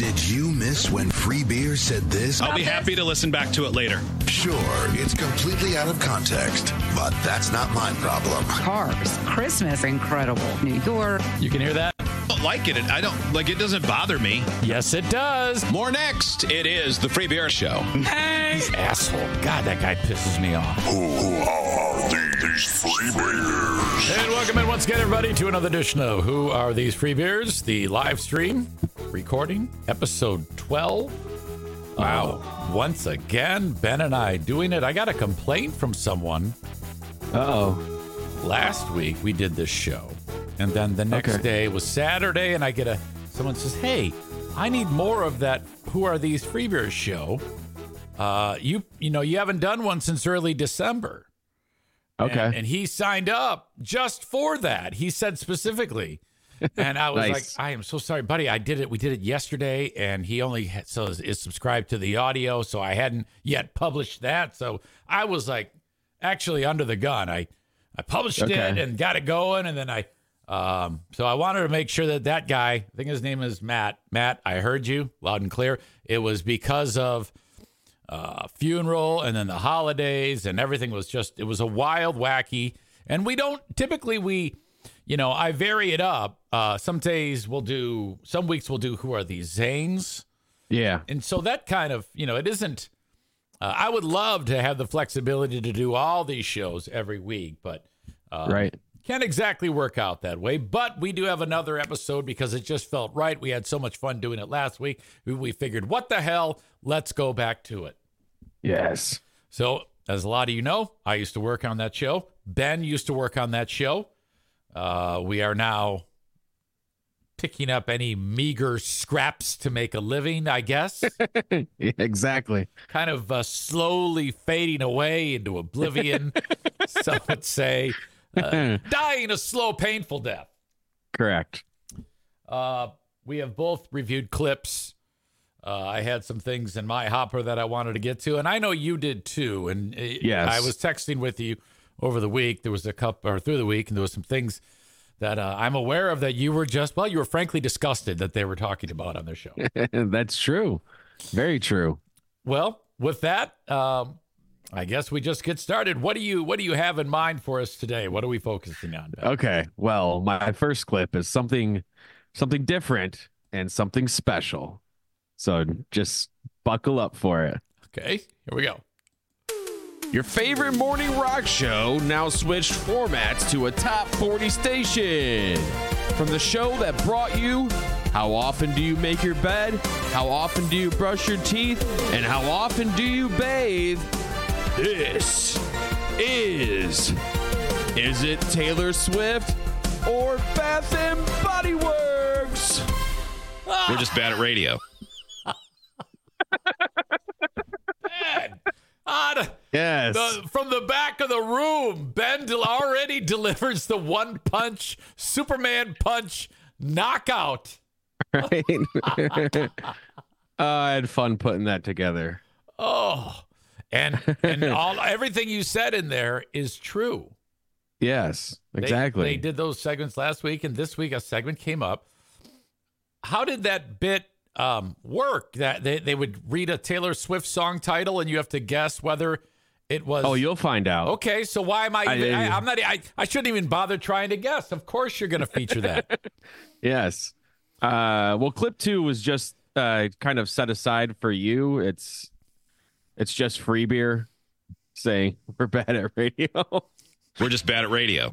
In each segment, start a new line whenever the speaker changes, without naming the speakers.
Did you miss when Free Beer said this?
I'll be happy to listen back to it later.
Sure, it's completely out of context, but that's not my problem.
Cars, Christmas, incredible. New York.
You can hear that?
I don't like it. I don't like it. Doesn't bother me.
Yes, it does.
More next. It is the Free Beer Show.
Hey, asshole! God, that guy pisses me off.
Who are these Free Beers?
And welcome in once again, everybody, to another edition of Who Are These Free Beers? The live stream recording, episode 12. Wow! Once again, Ben and I doing it. I got a complaint from someone. Last week we did this show, and then the next day was Saturday, and I get someone says, "Hey, I need more of that Who Are These Free Beers show. You haven't done one since early December."
Okay.
And he signed up just for that. He said specifically. And I was
Nice.
like, I am so sorry, buddy. I did it. We did it yesterday, and he only is subscribed to the audio, so I hadn't yet published that. So I was like actually under the gun. I published it and got it going, and then so I wanted to make sure that guy, I think his name is Matt. Matt, I heard you loud and clear. It was because of funeral and then the holidays and everything was it was a wild, wacky. And we don't typically, I vary it up. Some weeks we'll do Who Are These Zanes?
Yeah.
And so that kind of, it isn't, I would love to have the flexibility to do all these shows every week, but
Right.
can't exactly work out that way. But we do have another episode because it just felt right. We had so much fun doing it last week. We figured, what the hell? Let's go back to it.
Yes.
So, as a lot of you know, I used to work on that show. Ben used to work on that show. We are now picking up any meager scraps to make a living, I guess.
Yeah, exactly.
Kind of slowly fading away into oblivion, some would say. Dying a slow, painful death.
Correct.
We have both reviewed clips. I had some things in my hopper that I wanted to get to, and I know you did too. And
Yes.
I was texting with you over the week. There was through the week, and there was some things that I'm aware of that you were frankly disgusted that they were talking about on their show.
That's true. Very true.
Well, with that, I guess we just get started. What do you have in mind for us today? What are we focusing on, Ben?
Okay. Well, my first clip is something different and something special. So just buckle up for it.
Okay, here we go.
Your favorite morning rock show now switched formats to a top 40 station. From the show that brought you How Often Do You Make Your Bed? How Often Do You Brush Your Teeth? And How Often Do You Bathe? This is it Taylor Swift or Bath and Body Works?
We're just bad at radio.
Yes.
From the back of the room, Ben already delivers the one-punch Superman punch knockout.
Right. I had fun putting that together.
Oh, and everything you said in there is true.
Yes, exactly.
They did those segments last week, and this week a segment came up. How did that bit work? That they would read a Taylor Swift song title, and you have to guess whether it was.
Oh, you'll find out.
Okay, so why am I shouldn't even bother trying to guess. Of course, you're going to feature that.
Yes. Well, clip 2 was just kind of set aside for you. It's just Free Beer saying we're bad at radio.
We're just bad at radio.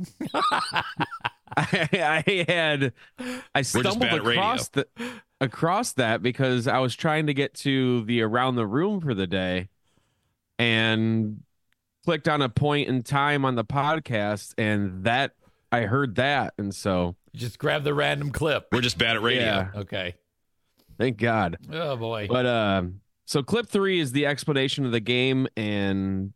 I stumbled across that because I was trying to get to the Around the Room for the day and clicked on a point in time on the podcast, and that I heard that, and so
You just grab the random clip.
We're just bad at radio.
Yeah.
Okay.
Thank God.
Oh boy.
But so clip 3 is the explanation of the game, and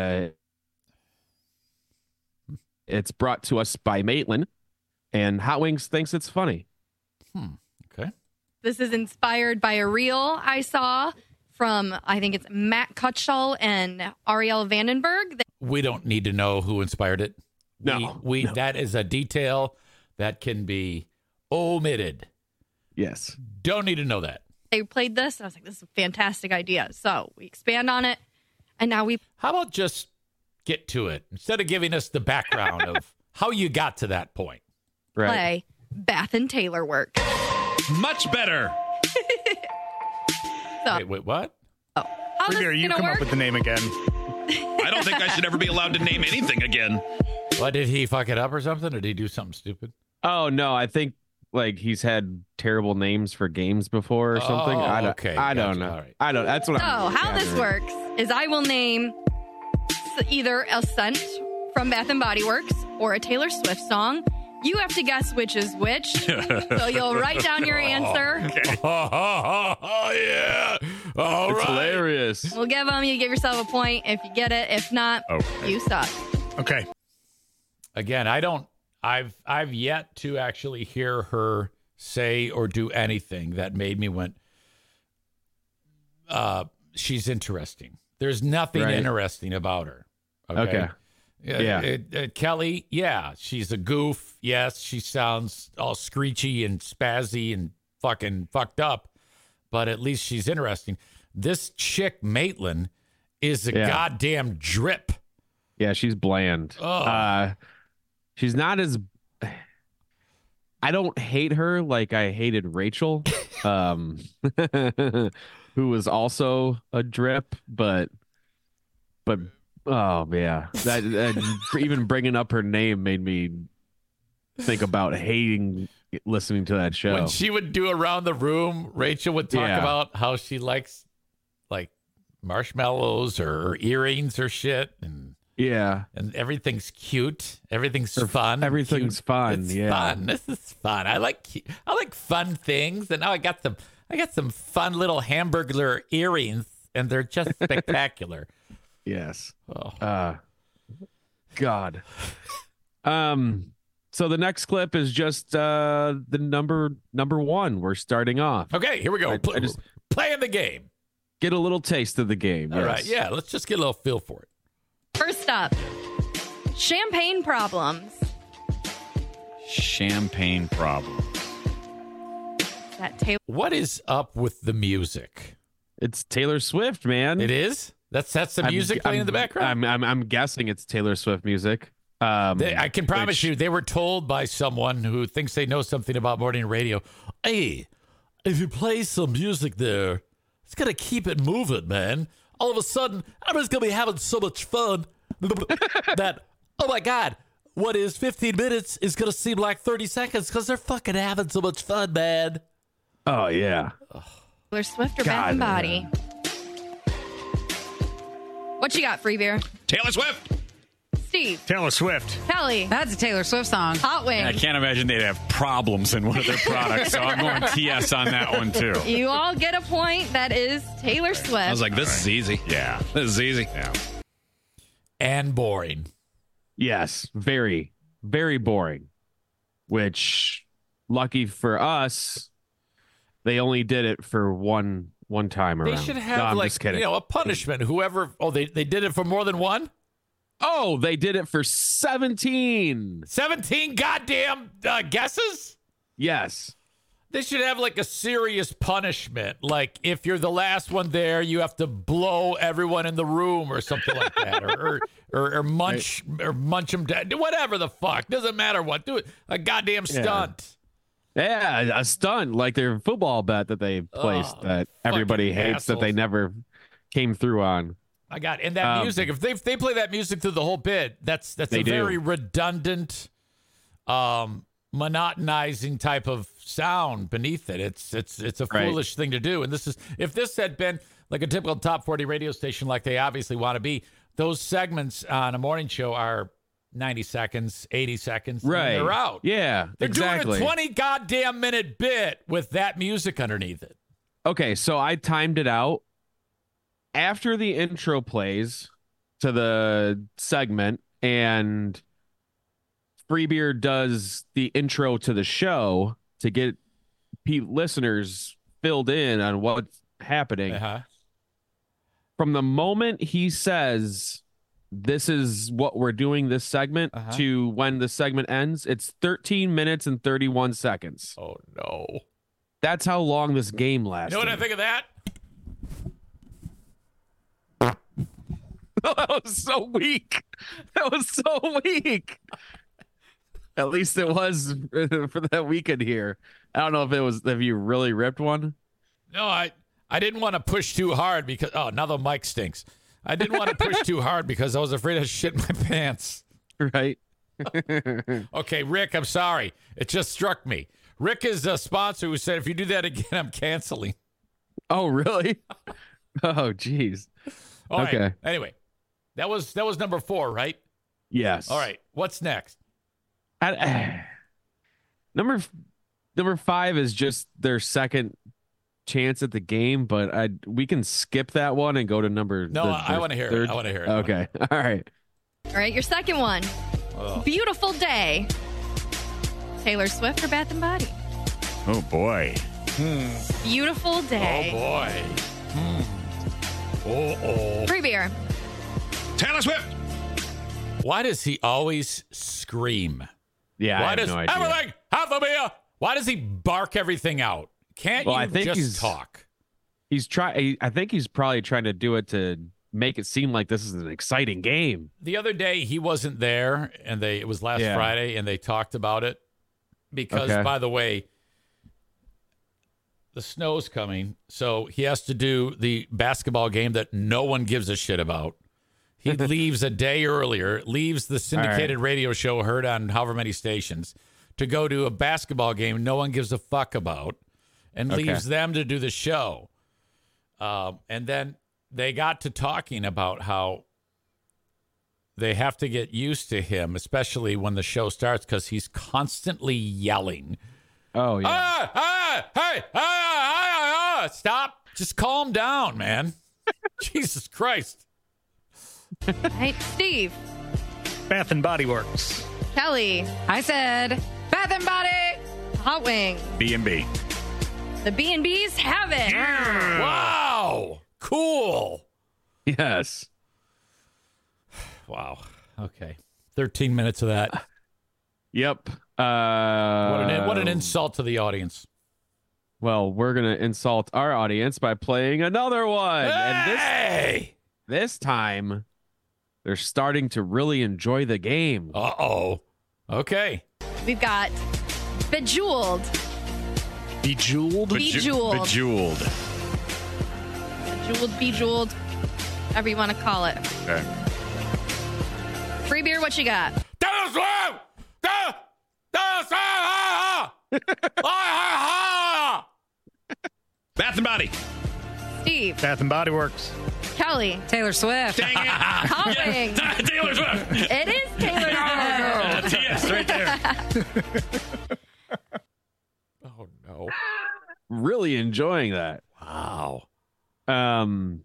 it's brought to us by Maitland, and Hot Wings thinks it's funny.
Okay.
This is inspired by a reel I saw from, I think it's Matt Cutshall and Ariel Vandenberg.
We don't need to know who inspired it.
No.
That is a detail that can be omitted.
Yes.
Don't need to know that.
they played this. And I was like, this is a fantastic idea. So we expand on it. And now we
How about just get to it instead of giving us the background of how you got to that point?
Right.
play Bath and Taylor Works.
Much better.
So,
Wait, what?
how this
Freebeer,
is
you
going to
come
work?
up with the name again.
I don't think I should ever be allowed to name anything again.
What, did he fuck it up or something? Or did he do something stupid?
Oh no, I think like he's had terrible names for games before or something.
Oh,
I don't,
okay.
I don't
Gotcha.
know.
All right.
I don't. That's what.
So
I'm
how this
gathering.
works is I will name either a scent from Bath and Body Works or a Taylor Swift song. You have to guess which is which. So you'll write down your answer.
Oh, yeah. All
It's
right.
hilarious.
We'll give them. You give yourself a point if you get it. If not, you suck.
Okay.
Again, I've yet to actually hear her say or do anything that made me went, she's interesting. There's nothing
Right.
interesting about her.
Okay.
Yeah. Kelly, yeah, she's a goof. Yes, she sounds all screechy and spazzy and fucking fucked up, but at least she's interesting. This chick, Maitland, is a
Yeah.
goddamn drip.
Yeah, she's bland.
Oh.
She's not as. I don't hate her like I hated Rachel, who was also a drip, but oh yeah, that even bringing up her name made me think about hating listening to that show.
When she would do around the room, Rachel would talk
Yeah.
about how she likes like marshmallows or earrings or shit, and everything's cute. Everything's fun.
everything's
cute.
fun,
It's
yeah.
fun. This is fun. I like fun things, and now I got some fun little hamburger earrings, and they're just spectacular.
Yes.
Oh.
God. So the next clip is just the number one. We're starting off.
Okay, here we go.
I just
Playing the game.
get a little taste of the game.
All
yes.
right, yeah. Let's just get a little feel for it.
First up, champagne problems.
Champagne problem.
That Taylor.
What is up with the music?
It's Taylor Swift, man.
It is. That's the
I'm-
music playing in the background.
I'm guessing it's Taylor Swift music.
I can promise
which-
you, they were told by someone who thinks they know something about morning radio. Hey, if you play some music there, it's gonna keep it moving, man. All of a sudden, everyone's gonna be having so much fun that oh my god, what is 15 minutes is gonna seem like 30 seconds because they're fucking having so much fun, man.
Oh yeah.
Taylor Swift or
God,
Bath and Body? What you got, Free Beer?
Taylor Swift.
Steve,
Taylor Swift.
Kelly,
That's a Taylor Swift song.
Hot Wing.
I can't imagine they'd have problems in one of their products, so I'm going TS on that one too.
You all get a point. That is Taylor Swift.
I was like, this is easy.
Yeah.
This is easy.
Yeah.
And boring.
Yes. Very, very boring. Which, lucky for us, they only did it for one time around.
They should
No,
have
I'm
like
just kidding.
a punishment. Whoever. Oh, they did it for more than one.
Oh, they did it for 17.
17 goddamn guesses.
Yes.
They should have like a serious punishment. Like if you're the last one there, you have to blow everyone in the room or something like that, or munch them down. Whatever the fuck, doesn't matter what. Do it a goddamn stunt.
Yeah, a stunt like their football bet that they placed that everybody
fucking
hates that they
assholes.
never came through on.
I got and that music. If they play that music through the whole bit, that's
They
a
do.
very redundant, monotonizing type of sound beneath it. It's a
Right.
foolish thing to do. And this is if this had been like a typical top 40 radio station, like they obviously want to be, those segments on a morning show are 90 seconds, 80 seconds, and
Right.
they're out.
Yeah,
They're
exactly.
doing a 20 goddamn minute bit with that music underneath it.
Okay, so I timed it out. After the intro plays to the segment and Freebeer does the intro to the show to get listeners filled in on what's happening.
Uh-huh.
From the moment he says, this is what we're doing this segment to when the segment ends, it's 13 minutes and 31 seconds.
Oh no.
That's how long this game lasted.
You know what I think of that?
That was so weak. That was so weak. At least it was for that weekend here. I don't know if you really ripped one.
No, I didn't want to push too hard because now the mic stinks. I didn't want to push too hard because I was afraid I'd shit my pants.
Right.
Okay, Rick, I'm sorry. It just struck me. Rick is a sponsor who said if you do that again, I'm canceling.
Oh, really? Oh, geez.
All
okay.
Right. Anyway, that was number 4, right?
Yes.
All right. What's next?
Number 5 is just their second chance at the game, but we can skip that one and go to number.
No, I want to hear it. I want to hear it.
Okay. All right.
All right, your second one.
Oh.
Beautiful Day. Taylor Swift or Bath and Body?
Oh, boy.
Beautiful Day.
Oh, boy.
Free beer.
Taylor Swift.
Why does he always scream?
Yeah,
Why
I have
does
no idea.
everything have to be why does he bark everything out? Can't
I
you
think
just talk?
I think he's probably trying to do it to make it seem like this is an exciting game.
The other day he wasn't there, and it was last Friday, and they talked about it because, by the way, the snow's coming, so he has to do the basketball game that no one gives a shit about. He leaves a day earlier, leaves the syndicated radio show heard on however many stations to go to a basketball game no one gives a fuck about, and leaves them to do the show. And then they got to talking about how they have to get used to him, especially when the show starts, because he's constantly yelling.
Oh, yeah.
Stop. Just calm down, man. Jesus Christ.
All right, Steve.
Bath and Body Works.
Kelly.
I said Bath and Body.
Hot Wings.
B&B.
The B&Bs have it.
Wow. Cool.
Yes.
Wow. Okay. 13 minutes of that.
Yep.
What an insult to the audience.
Well, we're going to insult our audience by playing another one.
Hey!
And this time, they're starting to really enjoy the game.
Uh-oh. Okay.
We've got Bejeweled.
Bejeweled?
Bejeweled.
Bejeweled.
Bejeweled. Whatever you want to call it.
Okay.
Free beer, what you got?
Bath and Body.
Steve.
Bath and Body Works.
Kelly.
Taylor Swift.
Dang it.
Hot Wings.
Taylor Swift.
It is Taylor Swift.
Yes, right there.
Oh, no.
Really enjoying that.
Wow.
God.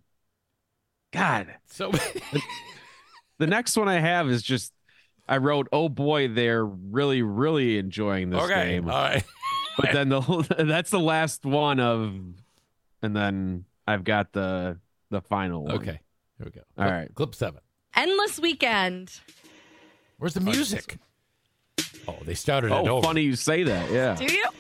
So
The next one I have is just, I wrote, oh boy, they're really, really enjoying this game.
All right.
But then that's the last one of, and then I've got the final one.
Okay. Here we go.
All right.
Clip 7.
Endless Weekend.
Where's the music? Oh, they started it over.
Oh, funny you say that. Yeah.
Do you?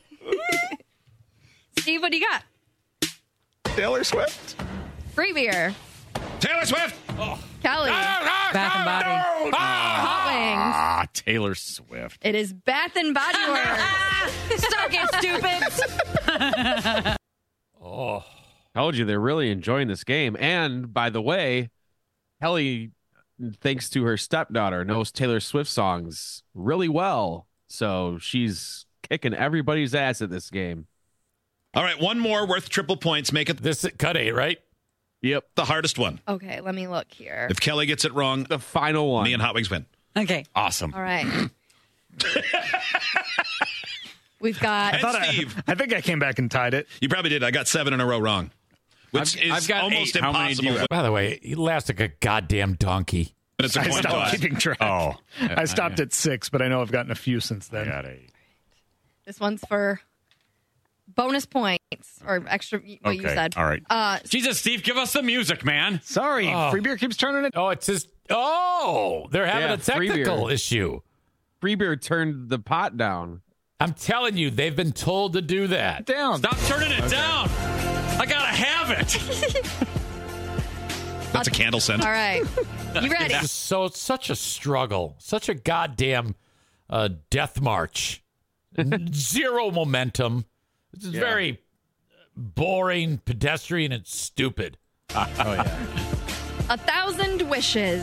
Steve, what do you got?
Taylor Swift.
Free beer.
Taylor Swift.
Kelly.
Bath and Body.
Hot Wings.
Ah, Taylor Swift.
It is Bath and Body Works.
Stop it, stupid.
Oh.
Told you they're really enjoying this game. And by the way, Kelly, thanks to her stepdaughter, knows Taylor Swift songs really well. So she's kicking everybody's ass at this game.
All right, one more worth triple points. Make it
This cut 8, right?
Yep.
the hardest one.
Okay, let me look here.
If Kelly gets it wrong,
The final one.
me and Hot Wings win.
Okay.
Awesome.
All right. We've got.
And Steve,
I think I came back and tied it.
you probably did. I got 7 in a row wrong, which is
I've got
almost
8. How many do you
impossible.
have?
By the way, he laughs like a goddamn donkey.
But it's a
I
coin
stopped
toss.
keeping track.
Oh.
I stopped at 6, but I know I've gotten a few since
I
then.
got 8.
This one's for bonus points or extra. What you
Okay,
said.
all right. Jesus, Steve, give us the music, man.
Sorry, Free Beer keeps turning it.
Oh, it's just. Oh, they're having
Yeah,
a
free
technical
beer.
issue.
Freebeer turned the pot down.
I'm telling you, they've been told to do that.
Down.
Stop turning it down. I gotta have it.
That's a candle scent.
All right. You ready?
So it's such a struggle, such a goddamn death march. Zero momentum. This is very boring, pedestrian, and stupid.
Oh, yeah.
1,000 wishes.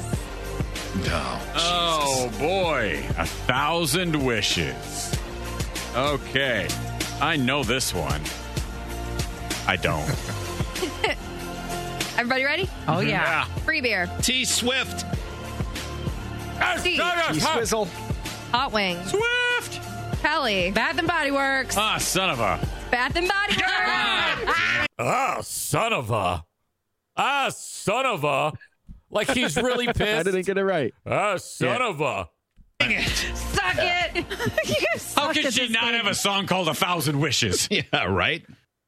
Oh, boy. 1,000 wishes. Okay. I know this one. I don't.
Everybody ready?
Oh, yeah.
Free beer.
T Swift.
Steve.
Swizzle.
Hot Wings.
Swift!
Kelly.
Bath and Body Works.
Ah, son of a.
Bath and Body Works.
Son of a. Son of a. Like he's really pissed.
I didn't get it right.
Son of a.
Suck it. You guys
How
suck
could
at
she
this
not
game.
have a song called 1,000 Wishes?
Yeah, right.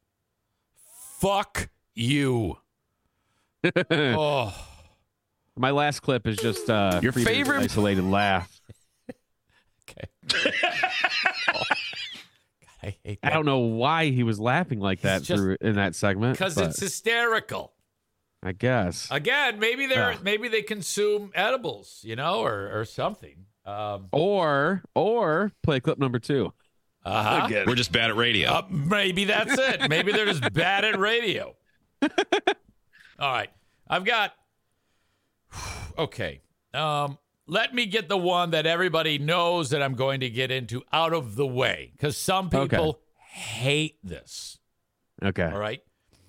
Fuck you. Oh.
My last clip is just
Your
Freeber's
favorite-
isolated laugh.
Okay. God, I hate
I
that.
don't know why he was laughing like that
It's just-
in that segment.
Because
but
it's hysterical.
I guess.
Again, maybe they consume edibles, or something.
Or play clip number 2.
Uh-huh.
We're just bad at radio.
Maybe that's it. Maybe they're just bad at radio. All right. I've got. Okay. Let me get the one that everybody knows that I'm going to get into out of the way, because some people hate this.
Okay.
All right.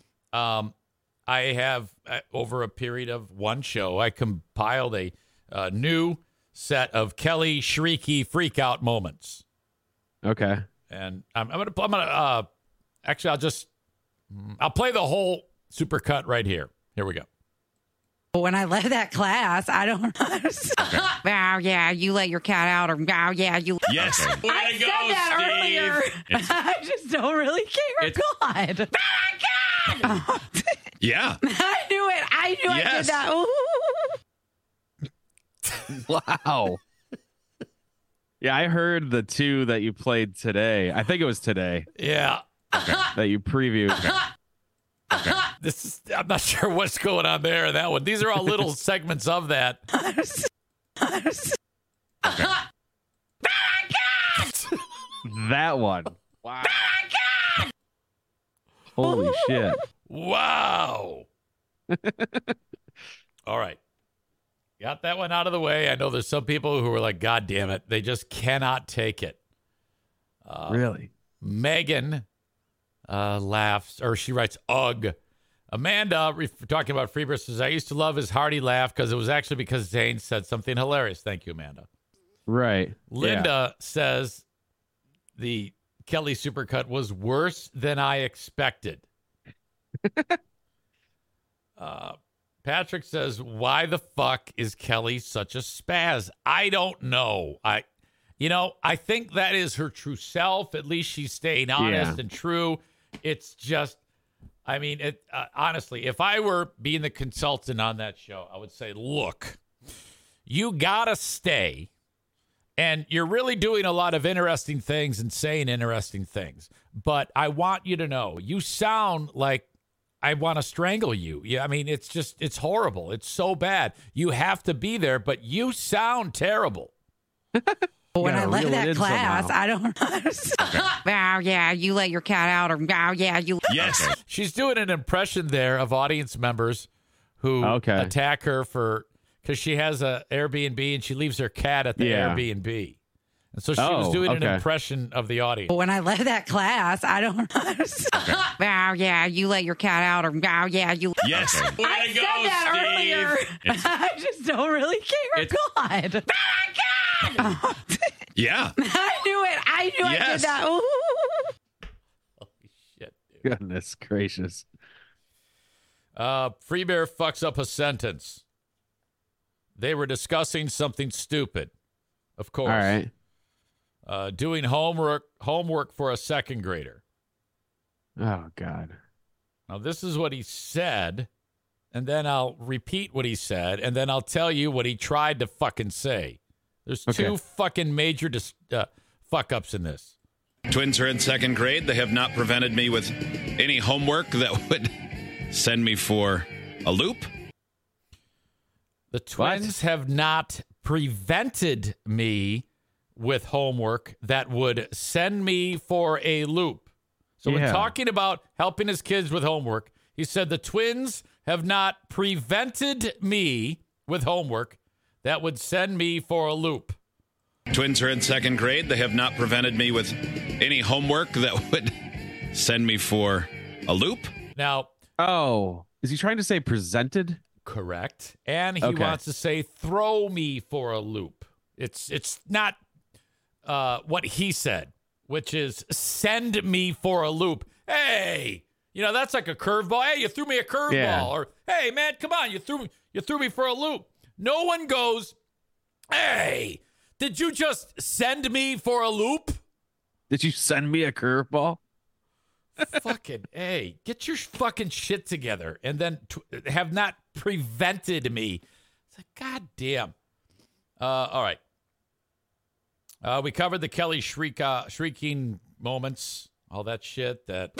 I have, over a period of one show, I compiled a new set of Kelly Shrieky freakout moments.
Okay.
And actually, I'll play the whole supercut right here. Here we go.
When I left that class, I don't Wow, yeah, you let your cat out, or wow, yeah, you.
Yes. Way
I
to
said
go,
that
Steve.
earlier. I just don't really care. God.
Yeah.
I knew it. I knew I did
Yes.
that. Ooh.
Wow. Yeah, I heard the 2 that you played today. I think it was today
Yeah.
that you previewed.
I'm not sure what's going on there in that one. These are all little segments of that.
That one. Wow. Holy shit.
Wow. All right. Got that one out of the way. I know there's some people who are like, God damn it. They just cannot take it.
Really?
Megan laughs, or she writes, ugh. Amanda, talking about Freebird, says, I used to love his hearty laugh because it was actually because Zane said something hilarious. Thank you, Amanda.
Right.
Linda says the Kelly supercut was worse than I expected. Patrick says, why the fuck is Kelly such a spaz? I don't know. I think that is her true self. At least she's staying honest and true. It's just, honestly, if I were being the consultant on that show, I would say, look, you gotta stay. And you're really doing a lot of interesting things and saying interesting things. But I want you to know, you sound like I want to strangle you. Yeah, it's horrible. It's so bad. You have to be there, but you sound terrible.
When I left
reel it
that
in
class,
somehow.
I don't. Wow, yeah, you let your cat out, or wow, yeah, you.
Yes.
She's doing an impression there of audience members who attack her because she has a Airbnb and she leaves her cat at the Airbnb. And so she was doing an impression of the audience.
When I left that class, I don't. Wow, yeah, you let your cat out, or wow, yeah, you.
Yes. Way
I
to
said
go,
that
Steve.
earlier. I just don't really care. God.
Yeah.
I knew it. I knew I did
Yes.
that. Ooh.
Holy shit.
Goodness gracious.
Free Bear fucks up a sentence. They were discussing something stupid. Of course.
All right.
Doing homework for a second grader.
Oh, God.
Now, this is what he said, and then I'll repeat what he said, and then I'll tell you what he tried to fucking say. There's two fucking major fuck-ups in this.
Twins are in second grade. They have not prevented me with any homework that would send me for a loop.
The Twins have not prevented me with homework that would send me for a loop. So we're talking about helping his kids with homework. He said the Twins have not prevented me with homework that would send me for a loop.
Twins are in second grade. They have not prevented me with any homework that would send me for a loop.
Now,
is he trying to say presented?
correct. And he wants to say throw me for a loop. It's not what he said, which is send me for a loop. Hey, that's like a curveball. Hey, you threw me a curveball. Or hey, man, come on, you threw me for a loop. No one goes, hey, did you just send me for a loop?
Did you send me a curveball?
Fucking hey, get your fucking shit together, and then have not prevented me. It's like, God damn. All right. We covered the Kelly shrieking moments, all that shit. That.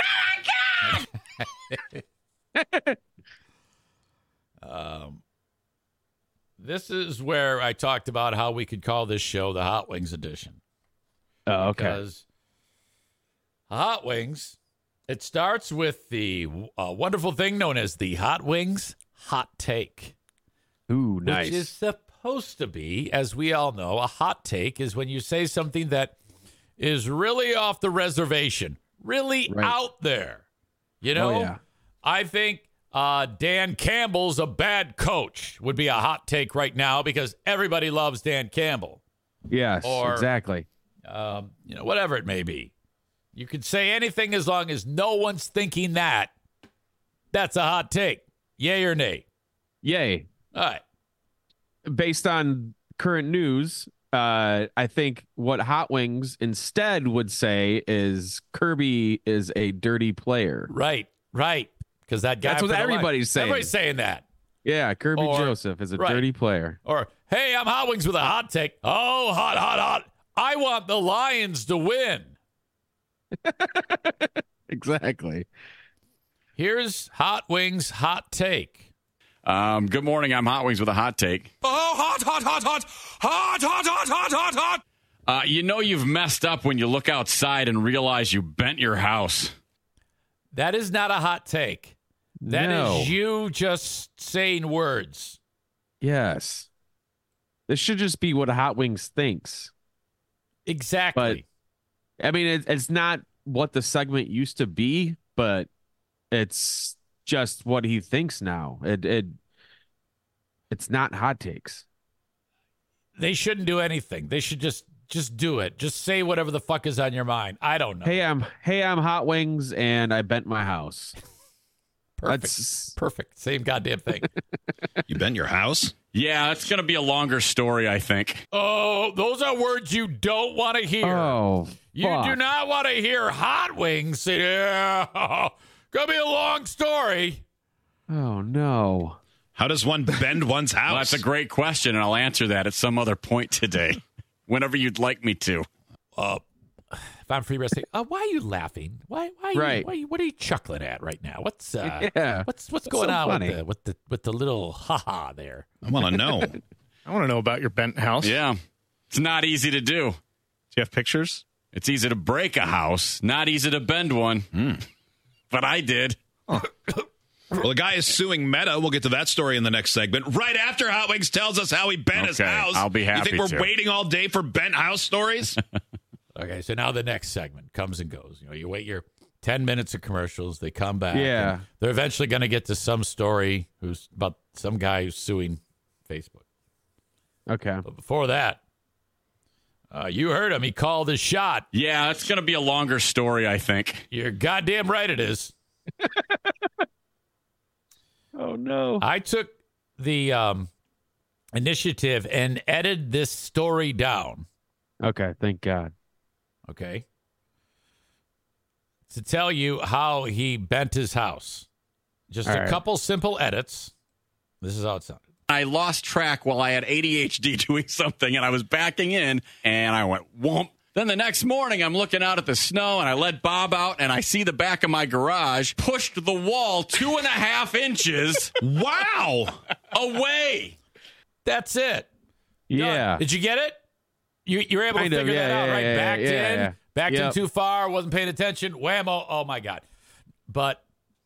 This is where I talked about how we could call this show the Hot Wings Edition.
Oh, okay.
Because Hot Wings, it starts with the wonderful thing known as the Hot Wings Hot Take.
Ooh, nice.
Which is supposed to be, as we all know, a hot take is when you say something that is really off the reservation, really out there. I think Dan Campbell's a bad coach would be a hot take right now because everybody loves Dan Campbell.
Yes, exactly.
Whatever it may be. You could say anything as long as no one's thinking that. That's a hot take. Yay or nay?
Yay.
All right.
Based on current news, I think what Hot Wings instead would say is Kirby is a dirty player.
Right. Because that guy.
That's what everybody's saying.
Everybody's saying that.
Yeah, Kirby Joseph is a dirty player.
Or, hey, I'm Hot Wings with a hot take. Oh, hot. I want the Lions to win.
Exactly.
Here's Hot Wings' hot take.
Good morning. I'm Hot Wings with a hot take.
Oh, hot.
You've messed up when you look outside and realize you bent your house.
That is not a hot take. That is you just saying words.
Yes. This should just be what Hot Wings thinks.
Exactly.
But, I mean, it's not what the segment used to be, but it's just what he thinks now. It's not hot takes.
They shouldn't do anything. They should just do it. Just say whatever the fuck is on your mind. I don't know.
Hey, I'm Hot Wings and I bent my house.
Perfect. Same goddamn thing.
You bent your house?
Yeah, it's going to be a longer story, I think.
Oh, those are words you don't want to hear.
Oh,
you do not want to hear Hot Wings say, yeah, going to be a long story.
Oh, no.
How does one bend one's house?
Well, that's a great question, and I'll answer that at some other point today, whenever you'd like me to.
If I'm free wrestling, why are you laughing? Why what are you chuckling at right now? What's going on with the little ha-ha there?
I want to know.
I want to know about your bent house.
Yeah. It's not easy to do.
Do you have pictures?
It's easy to break a house, not easy to bend one. But I did.
Well, the guy is suing Meta. We'll get to that story in the next segment. Right after Hot Wings tells us how he bent his house.
I'll be happy.
You think we're waiting all day for bent house stories?
Okay, so now the next segment comes and goes. You wait your 10 minutes of commercials. They come back.
Yeah.
They're eventually going to get to some story who's about some guy who's suing Facebook.
Okay.
But before that, you heard him. He called his shot.
Yeah, it's going to be a longer story, I think.
You're goddamn right it is.
Oh, no.
I took the initiative and edited this story down.
Okay, thank God.
Okay. To tell you how he bent his house. Just a couple simple edits. This is how it sounded.
I lost track while I had ADHD doing something, and I was backing in, and I went, whoomp, Then the next morning, I'm looking out at the snow, and I let Bob out, and I see the back of my garage pushed the wall 2.5 inches.
Wow.
Away.
That's it.
Yeah.
Did you get it? You were able
Kind
to
of,
figure
yeah,
that out,
yeah,
right?
yeah,
Backed
yeah,
in.
yeah.
Backed in
Yep.
too far. Wasn't paying attention. Whammo. Oh, my God. But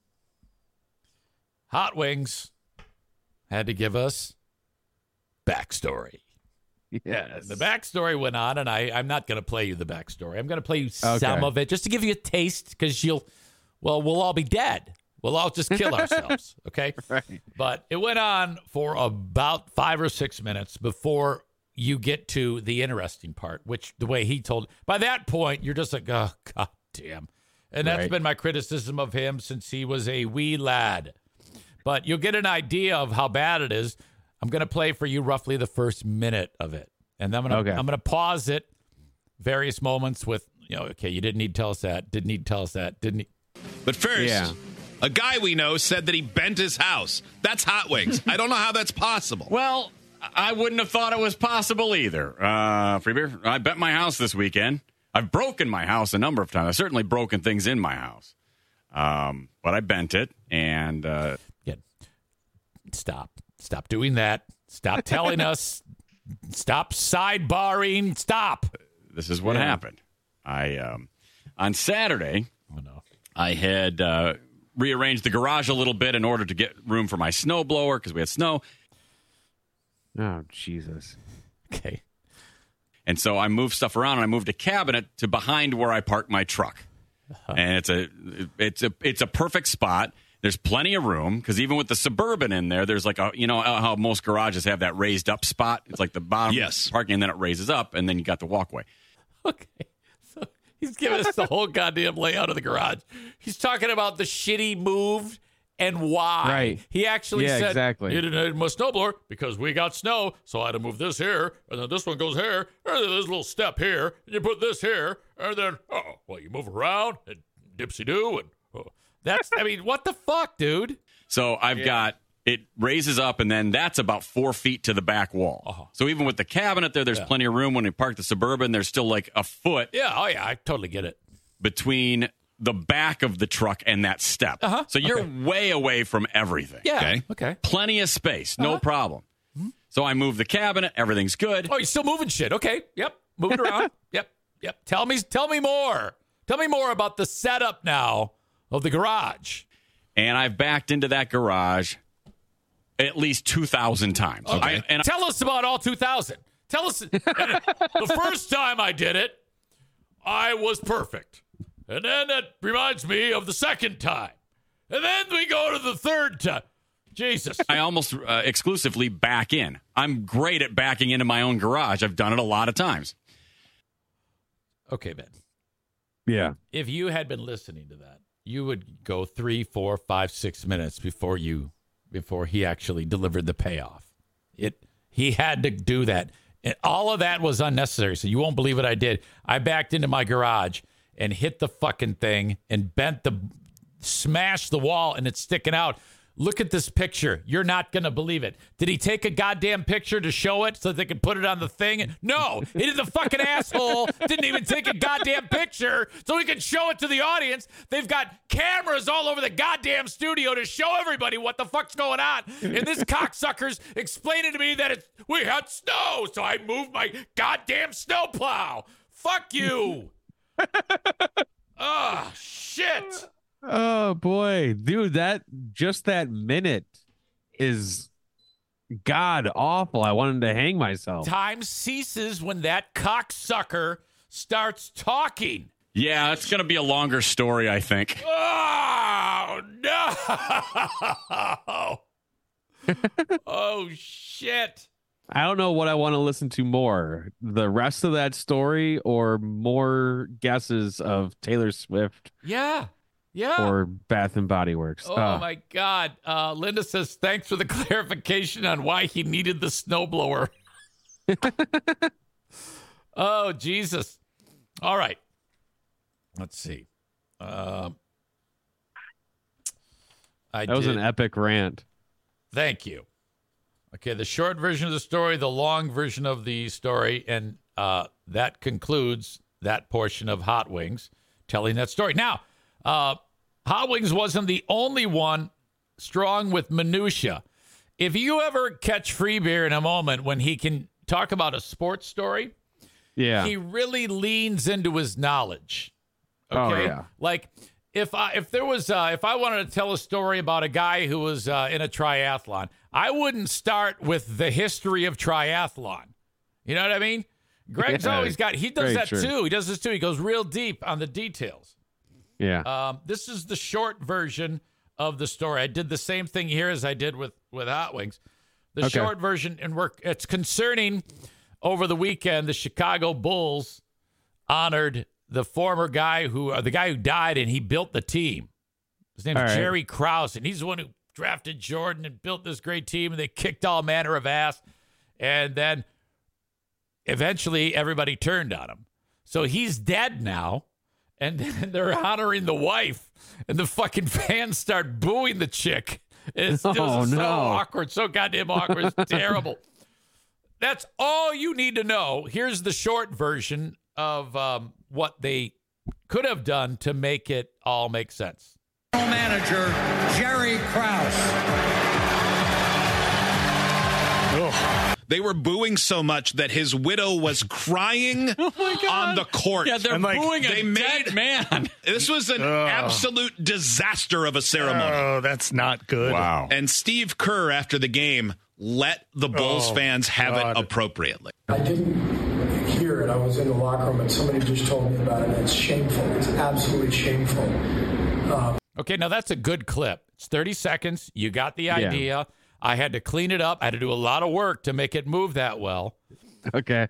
Hot Wings had to give us backstory.
Yes.
The backstory went on, and I'm not going to play you the backstory. I'm going to play you
Okay.
some of it just to give you a taste because we'll all be dead. We'll all just kill ourselves, okay?
Right.
But it went on for about 5 or 6 minutes before you get to the interesting part, which the way he told. By that point, you're just like, oh, God damn. And that's
Right.
been my criticism of him since he was a wee lad. But you'll get an idea of how bad it is. I'm going to play for you roughly the first minute of it. And then I'm going to pause it various moments with, okay, you didn't need to tell us that. Didn't need to tell us that. Didn't need.
But first,
Yeah.
a guy we know said that he bent his house. That's Hot Wings. I don't know how that's possible.
Well, I wouldn't have thought it was possible either. Freebeer, I bent my house this weekend. I've broken my house a number of times. I've certainly broken things in my house. But I bent it, and...
Yeah. Stop doing that. Stop telling us. Stop sidebarring. Stop.
This is what happened. I on Saturday, I had rearranged the garage a little bit in order to get room for my snowblower because we had snow.
Oh, Jesus.
Okay.
And so I moved stuff around, and I moved a cabinet to behind where I park my truck. And it's a perfect spot. There's plenty of room because even with the Suburban in there, there's like how most garages have that raised up spot. It's like the bottom parking, and then it raises up, and then you got the walkway.
Okay. So he's giving us the whole goddamn layout of the garage. He's talking about the shitty move and why.
Right.
He actually said,
exactly.
You didn't need my snowblower because we got snow, so I had to move this here, and then this one goes here, and then there's a little step here, and you put this here, and then, you move around, and dipsy-doo, and that's, what the fuck, dude?
So I've got, it raises up, and then that's about 4 feet to the back wall. So even with the cabinet there, there's plenty of room. When we park the Suburban, there's still like a foot.
Yeah, I totally get it.
Between the back of the truck and that step. So you're way away from everything.
Yeah. Okay.
Plenty of space, no problem. So I move the cabinet, everything's good.
Oh, you're still moving shit. Okay. Yep. Moving around. Yep. Tell me more. Tell me more about the setup now of the garage.
And I've backed into that garage at least 2,000 times.
Okay. Tell us about all 2,000. Tell us. The first time I did it, I was perfect. And then that reminds me of the second time. And then we go to the third time. Jesus.
I almost exclusively back in. I'm great at backing into my own garage. I've done it a lot of times.
Okay, Ben.
Yeah.
If you had been listening to that, you would go 3, 4, 5, 6 minutes before he actually delivered the payoff. He had to do that. And all of that was unnecessary. So you won't believe what I did. I backed into my garage and hit the fucking thing and smashed the wall, and it's sticking out. Look at this picture. You're not going to believe it. Did he take a goddamn picture to show it so they could put it on the thing? No. He did the fucking asshole. Didn't even take a goddamn picture so he could show it to the audience. They've got cameras all over the goddamn studio to show everybody what the fuck's going on. And this cocksucker's explaining to me that we had snow, so I moved my goddamn snowplow. Fuck you. Oh, shit.
Oh boy, dude, that minute is god awful. I wanted to hang myself.
Time ceases when that cocksucker starts talking.
Yeah, it's going to be a longer story, I think.
Oh, no. Oh, shit.
I don't know what I want to listen to more. The rest of that story or more guesses of Taylor Swift.
Yeah. Yeah.
Or Bath and Body Works.
Oh, my God. Linda says, thanks for the clarification on why he needed the snowblower. Oh, Jesus. All right. Let's see.
That was an epic rant.
Thank you. Okay, the short version of the story, the long version of the story, and that concludes that portion of Hot Wings telling that story. Now, Hot Wings wasn't the only one strong with minutia. If you ever catch Free Beer in a moment when he can talk about a sports story, he really leans into his knowledge. Okay,
Oh, yeah.
Like if I wanted to tell a story about a guy who was in a triathlon, I wouldn't start with the history of triathlon. You know what I mean? Greg's always got. He does that too. He does this too. He goes real deep on the details.
Yeah.
This is the short version of the story. I did the same thing here as I did with Hot Wings. The short version, and it's concerning. Over the weekend, the Chicago Bulls honored the guy who died, and he built the team. His name is Jerry Krause, and he's the one who drafted Jordan and built this great team, and they kicked all manner of ass. And then eventually everybody turned on him. So he's dead now, and then they're honoring the wife, and the fucking fans start booing the chick. It's so awkward, so goddamn awkward. It's terrible. That's all you need to know. Here's the short version of what they could have done to make it all make sense.
Manager Jerry Krause.
They were booing so much that his widow was crying on the court.
Yeah, they're booing dead man.
This was an absolute disaster of a ceremony.
Oh, that's not good.
Wow.
And Steve Kerr, after the game, let the Bulls fans have it appropriately.
I didn't hear it. I was in the locker room, and somebody just told me about it. And it's shameful. It's absolutely shameful.
Okay, now that's a good clip. It's 30 seconds. You got the idea. I had to clean it up. I had to do a lot of work to make it move that well.
Okay.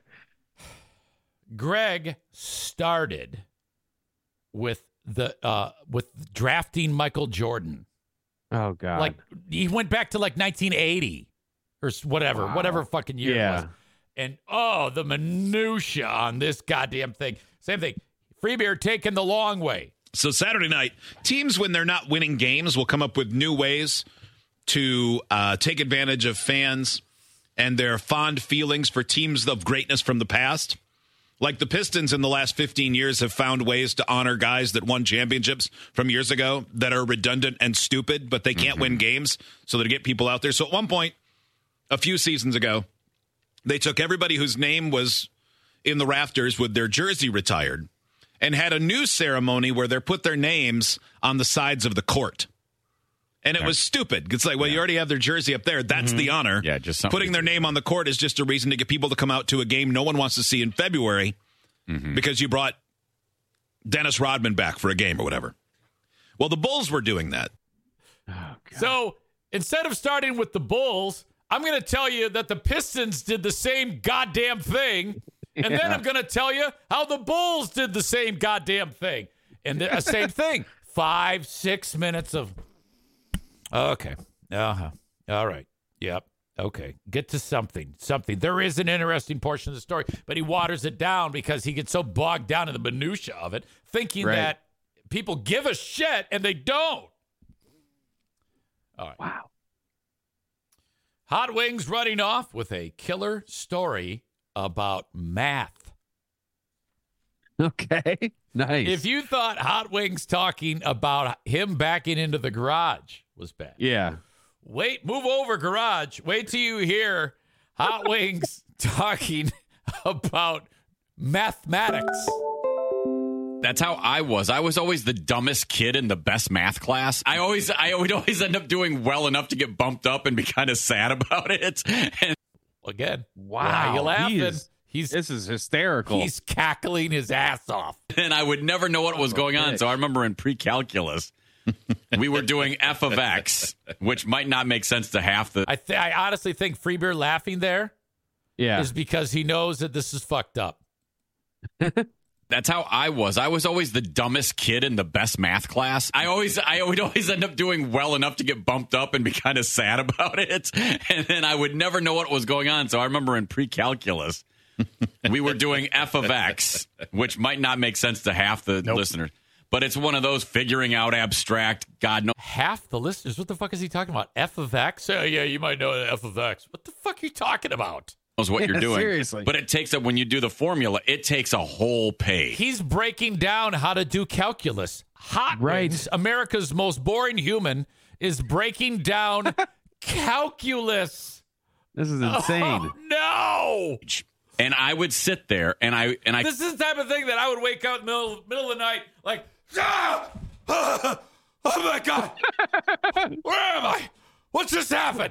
Greg started with drafting Michael Jordan.
Oh, God.
Like, he went back to like 1980 or whatever fucking year it was. And, the minutia on this goddamn thing. Same thing. Free Beer taking the long way.
So Saturday night, teams, when they're not winning games, will come up with new ways to take advantage of fans and their fond feelings for teams of greatness from the past. Like the Pistons in the last 15 years have found ways to honor guys that won championships from years ago that are redundant and stupid, but they can't win games, so they get people out there. So at one point, a few seasons ago, they took everybody whose name was in the rafters with their jersey retired and had a new ceremony where they put their names on the sides of the court. And it was stupid. It's like, well, you already have their jersey up there. That's the honor.
Yeah, just something.
Putting their name on the court is just a reason to get people to come out to a game no one wants to see in February because you brought Dennis Rodman back for a game or whatever. Well, the Bulls were doing that.
So instead of starting with the Bulls, I'm going to tell you that the Pistons did the same goddamn thing. And then I'm going to tell you how the Bulls did the same goddamn thing. And the same thing. 5-6 minutes of... Okay. All right. Yep. Okay. Get to something. There is an interesting portion of the story, but he waters it down because he gets so bogged down in the minutia of it, thinking that people give a shit, and they don't. All right.
Wow.
Hot Wings running off with a killer story about math.
Okay. Nice.
If you thought Hot Wings talking about him backing into the garage was bad.
Yeah.
Move over, garage. Wait till you hear Hot Wings talking about mathematics.
That's how I was. I was always the dumbest kid in the best math class. I would always end up doing well enough to get bumped up and be kind of sad about it. And
again,
wow,
you laughing?
This is hysterical.
He's cackling his ass off.
And I would never know what was going on. So I remember in pre-calculus, we were doing f of x, which might not make sense to half the...
I honestly think Free Beer laughing there is because he knows that this is fucked up.
That's how I was. I was always the dumbest kid in the best math class. I would always end up doing well enough to get bumped up and be kind of sad about it. And then I would never know what was going on. So I remember in pre-calculus, we were doing f of x, which might not make sense to half the listeners. But it's one of those figuring out abstract, God knows.
Half the listeners? What the fuck is he talking about? F of x? Yeah, you might know f of x. What the fuck are you talking about?
knows what you're doing.
Seriously.
But it takes when you do the formula, it takes a whole page.
He's breaking down how to do calculus. Hot Wings, America's most boring human, is breaking down calculus.
This is insane.
Oh, no.
And I would sit there and I
This is the type of thing that I would wake up in the middle of the night like, ah! Oh my God. Where am I? What's just happened?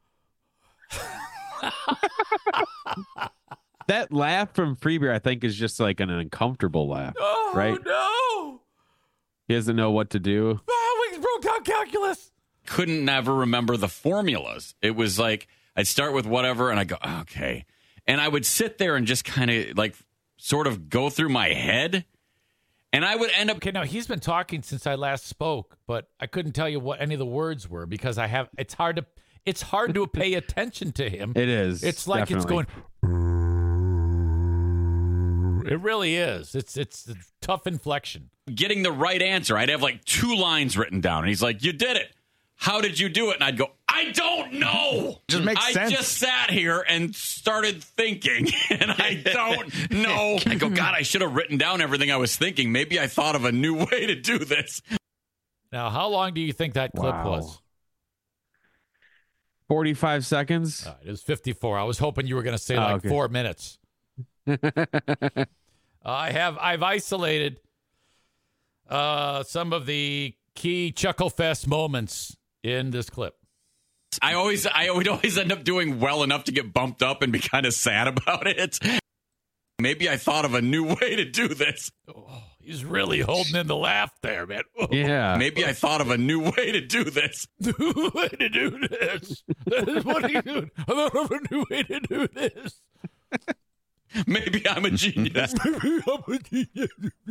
That laugh from Freebeer, I think, is just like an uncomfortable laugh.
Oh,
right?
no.
He doesn't know what to do.
Oh, we broke down calculus.
couldn't never remember the formulas. It was like I'd start with whatever and I go, okay. And I would sit there and just kind of like sort of go through my head. And I would end up.
Okay, now he's been talking since I last spoke, but I couldn't tell you what any of the words were because it's hard to pay attention to him.
It is.
It's like
definitely.
it's going. It really is. It's a tough inflection.
Getting the right answer. I'd have like 2 lines written down. And he's like, you did it. How did you do it? And I'd go, I don't know.
Just makes sense.
I just sat here and started thinking, and I don't know. I go, God, I should have written down everything I was thinking. Maybe I thought of a new way to do this.
Now, how long do you think that clip was?
45 seconds.
It was 54. I was hoping you were going to say 4 minutes. I've isolated some of the key Chuckle Fest moments in this clip.
I would always end up doing well enough to get bumped up and be kind of sad about it. Maybe I thought of a new way to do this.
Oh, he's really holding in the laugh there, man. Oh.
Yeah.
Maybe I thought of a new way to do this.
New way to do this. That is what he's doing. I thought of a new way to do this.
Maybe I'm a genius.
Maybe I'm a genius.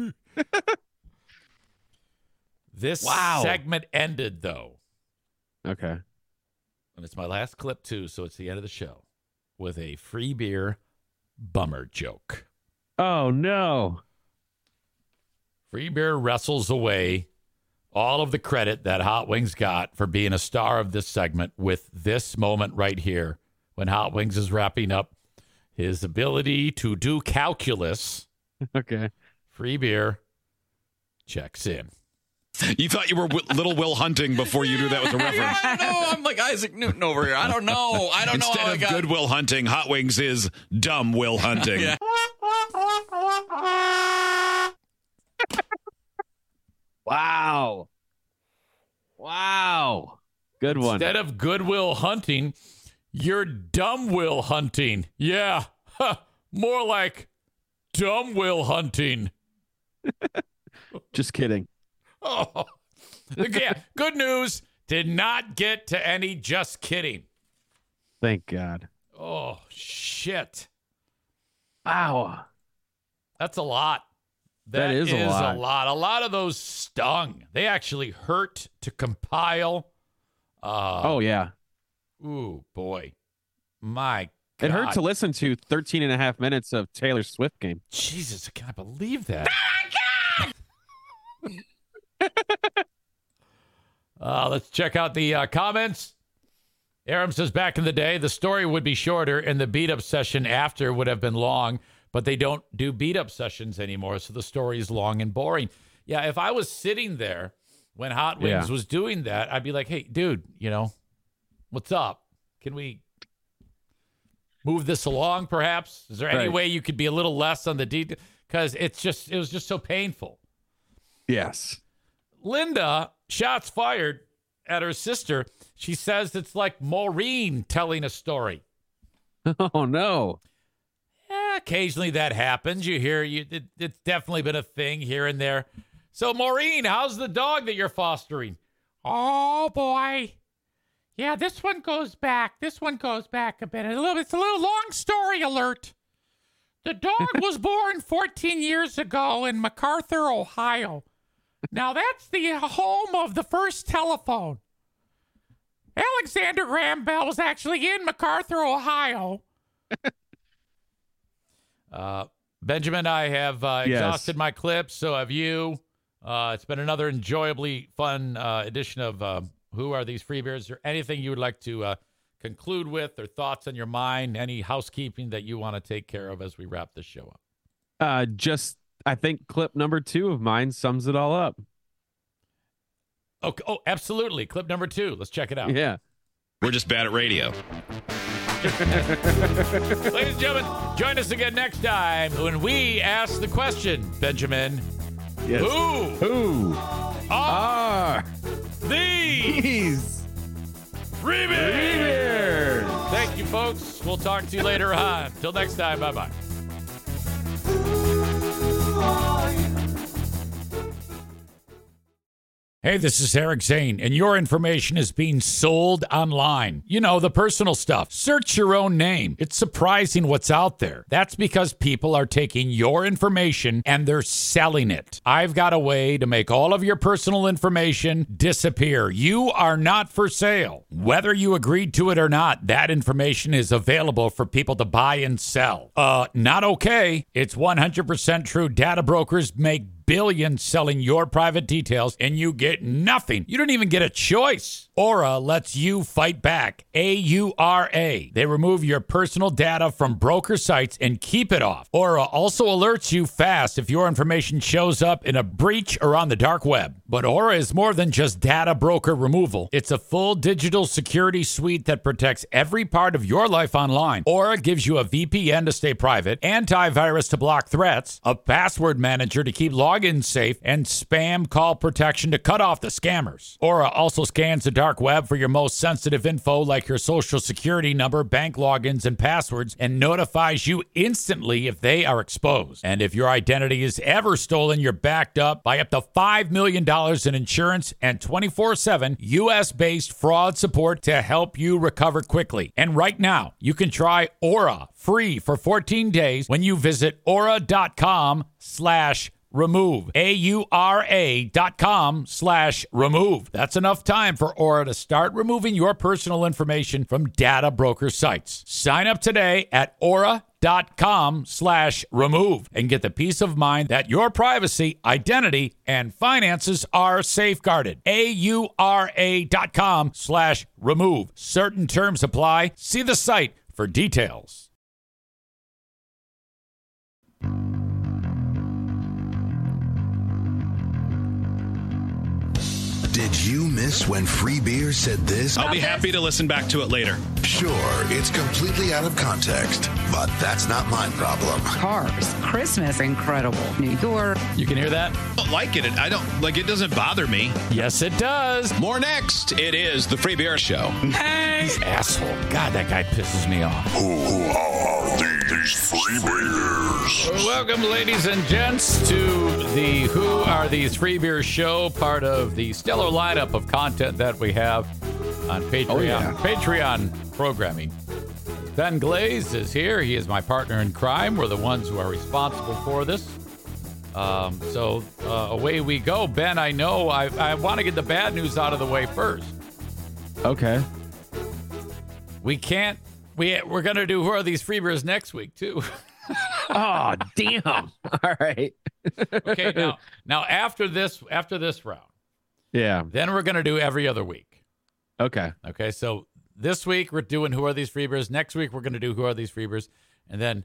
This segment ended, though.
Okay.
And it's my last clip, too, so it's the end of the show, with a free beer bummer joke.
Oh, no.
Free beer wrestles away all of the credit that Hot Wings got for being a star of this segment with this moment right here when Hot Wings is wrapping up his ability to do calculus.
Okay.
Free beer checks in.
You thought you were Little Will Hunting before you knew that was a reference.
I don't know. I'm like Isaac Newton over here. I don't know.
Instead of Good Will Hunting, Hot Wings is Dumb Will Hunting.
Yeah.
Wow. Good one.
Instead of Goodwill Hunting, you're Dumb Will Hunting. Yeah. More like Dumb Will Hunting.
Just kidding.
Oh, yeah. Good news. Did not get to any just kidding.
Thank God.
Oh, shit.
Wow.
That's a lot.
That is a lot.
A lot of those stung. They actually hurt to compile.
Oh, yeah.
Ooh, boy. My God.
It hurt to listen to 13 and a half minutes of Taylor Swift game.
Jesus, I can't believe that. Let's check out the comments. Aram says, back in the day, the story would be shorter and the beat-up session after would have been long, but they don't do beat-up sessions anymore, so the story is long and boring. Yeah, if I was sitting there when Hot Wings was doing that, I'd be like, hey, dude, what's up? Can we move this along, perhaps? Is there any way you could be a little less on the detail? Because it was just so painful.
Yes.
Linda, shots fired at her sister. She says it's like Maureen telling a story.
Oh, no.
Yeah, occasionally that happens. You hear, it's definitely been a thing here and there. So, Maureen, how's the dog that you're fostering? Oh, boy. Yeah, this one goes back a bit. It's a little long story alert. The dog was born 14 years ago in MacArthur, Ohio. Now, that's the home of the first telephone. Alexander Graham Bell was actually in MacArthur, Ohio. Benjamin, I have exhausted my clips, so have you. It's been another enjoyably fun edition of Who Are These Free Beers? Is there anything you would like to conclude with or thoughts on your mind, any housekeeping that you want to take care of as we wrap this show up?
Just, I think clip number 2 of mine sums it all up.
Okay. Oh, absolutely. Clip number 2. Let's check it out.
Yeah.
We're just bad at radio.
Ladies and gentlemen, join us again next time when we ask the question, Benjamin.
Yes. Who are
these Free Beers? Thank you, folks. We'll talk to you later on. Till next time. Bye-bye. Hey, this is Eric Zane, and your information is being sold online. You know, the personal stuff. Search your own name. It's surprising what's out there. That's because people are taking your information and they're selling it. I've got a way to make all of your personal information disappear. You are not for sale. Whether you agreed to it or not, that information is available for people to buy and sell. Not okay. It's 100% true. Data brokers make billions selling your private details, and you get nothing. You don't even get a choice. Aura lets you fight back. AURA. They remove your personal data from broker sites and keep it off. Aura also alerts you fast if your information shows up in a breach or on the dark web. But Aura is more than just data broker removal. It's a full digital security suite that protects every part of your life online. Aura gives you a VPN to stay private, antivirus to block threats, a password manager to keep login safe, and spam call protection to cut off the scammers. Aura also scans the dark web for your most sensitive info like your social security number, bank logins, and passwords, and notifies you instantly if they are exposed. And if your identity is ever stolen, you're backed up by up to $5 million in insurance and 24/7 U.S.-based fraud support to help you recover quickly. And right now, you can try Aura free for 14 days when you visit aura.com/remove. AURA.com/remove. That's enough time for Aura to start removing your personal information from data broker sites. Sign up today at aura.com/remove and get the peace of mind that your privacy, identity, and finances are safeguarded. AURA.com/remove. Certain terms apply. See the site for details.
Did you miss when Free Beer said this?
I'll be happy to listen back to it later.
Sure, it's completely out of context, but that's not my problem.
Cars, Christmas, incredible. New York.
You can hear that?
I don't like it. I don't like it. Doesn't bother me.
Yes, it does.
More next. It is the Free Beer Show.
Hey, asshole! God, that guy pisses me off.
Who are these Free Beers?
Welcome, ladies and gents, to the Who Are These Free Beers show, part of the stellar lineup of content that we have on Patreon.
Oh, yeah.
Patreon programming. Ben Glaze is here. He is my partner in crime. We're the ones who are responsible for this. So away we go. Ben, I know I want to get the bad news out of the way first.
Okay.
We can't. We're going to do Who Are These Free Beers next week, too.
Oh, damn. All right.
Okay, now after this round,
Yeah.
then we're going to do every other week.
Okay.
Okay, so this week we're doing Who Are These Free Beers. Next week we're going to do Who Are These Free Beers. And then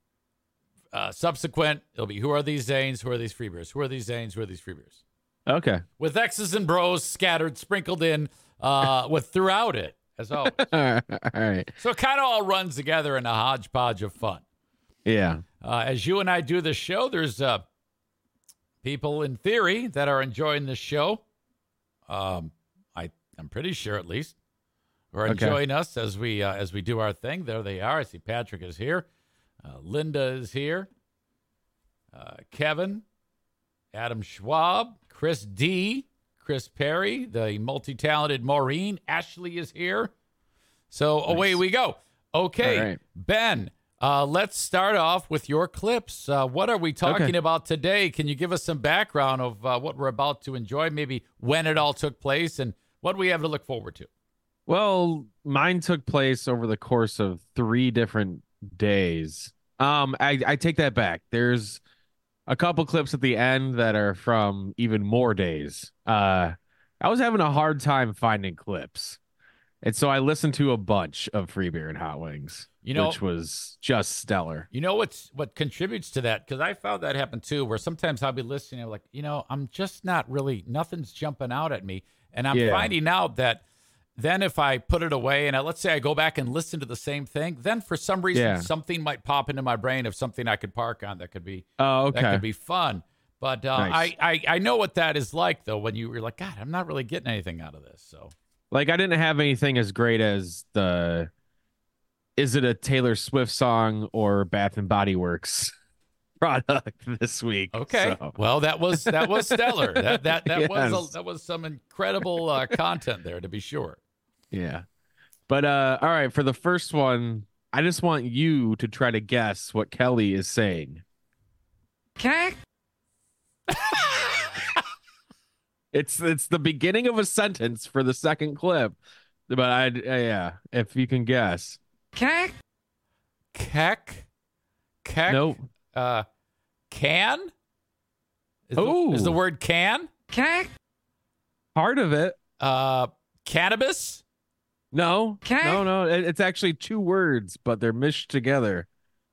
subsequent, it'll be Who Are These Zanes, Who Are These Free Beers, Who Are These Zanes, Who Are These Free Beers.
Okay.
With X's and bros scattered, sprinkled in with throughout it, as always.
All right.
So it kind of all runs together in a hodgepodge of fun.
Yeah.
As you and I do this show, there's people in theory that are enjoying this show. I'm pretty sure, at least, who are enjoying us as we do our thing. There they are. I see Patrick is here. Linda is here. Kevin, Adam Schwab, Chris D, Chris Perry, the multi-talented Maureen. Ashley is here. So away we go. Okay,
All right.
Ben. Let's start off with your clips. What are we talking about today? Can you give us some background of what we're about to enjoy, maybe when it all took place and what we have to look forward to?
Well, mine took place over the course of 3 different days. I take that back. There's a couple clips at the end that are from even more days. I was having a hard time finding clips. And so I listened to a bunch of Free Beer and Hot Wings, which was just stellar.
You know what contributes to that? Because I found that happen too, where sometimes I'll be listening, I'm like, I'm just not really, nothing's jumping out at me. And I'm finding out that then if I put it away and let's say I go back and listen to the same thing, then for some reason something might pop into my brain of something I could park on that could be that could be fun. But nice. I know what that is like though, when you're like, God, I'm not really getting anything out of this. So
like I didn't have anything as great as is it a Taylor Swift song or Bath and Body Works product this week?
Okay.
So.
Well, that was stellar. That
Yes.
was some incredible content there, to be sure.
Yeah. But all right, for the first one, I just want you to try to guess what Kelly is saying.
Okay.
It's the beginning of a sentence for the second clip, but if you can guess.
Okay.
Keck.
Nope.
Can? Is the word can?
Okay.
Part of it.
Cannabis?
No.
Okay.
No. It's actually two words, but they're mished together.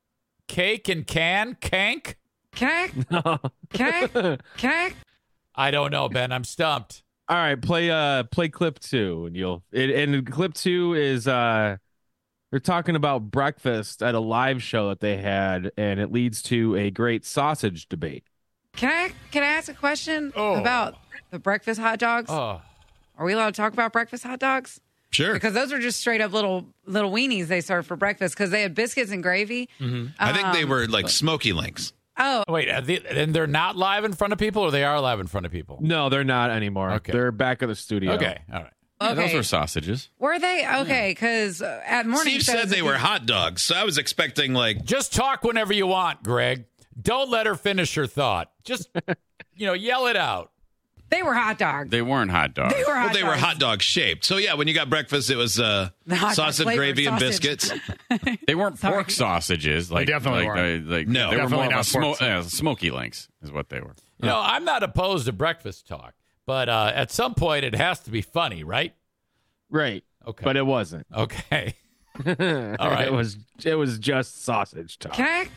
Cake and can? Kank?
Okay.
No.
Okay. Okay.
I don't know, Ben. I'm stumped.
All right, play clip 2, and clip 2 is they're talking about breakfast at a live show that they had, and it leads to a great sausage debate.
Can I ask a question about the breakfast hot dogs?
Oh.
Are we allowed to talk about breakfast hot dogs?
Sure.
Because those are just straight up little weenies they serve for breakfast because they had biscuits and gravy.
Mm-hmm. I think they were like smoky links.
Oh.
Wait, and they're not live in front of people, or they are live in front of people?
No, they're not anymore.
Okay.
They're back at the studio.
Okay, all right.
Yeah,
Okay.
those were sausages.
Were they? Okay, because at morning
Steve
shows,
said they were hot dogs, so I was expecting like
Just talk whenever you want, Greg. Don't let her finish her thought. Just, yell it out.
They were hot dogs.
They weren't hot dogs.
They were hot
they
dogs.
were hot dog shaped. So yeah, when you got breakfast, it was
hot dog
sausage,
flavored
gravy, and
sausage.
biscuits.
They weren't pork sausages. Like,
definitely
like,
weren't.
No.
they were
Definitely
more of
not pork
smoky links is what they were.
I'm not opposed to breakfast talk, but at some point it has to be funny, right?
Right.
Okay.
But it wasn't.
Okay.
All
right.
It was just sausage talk.
Okay.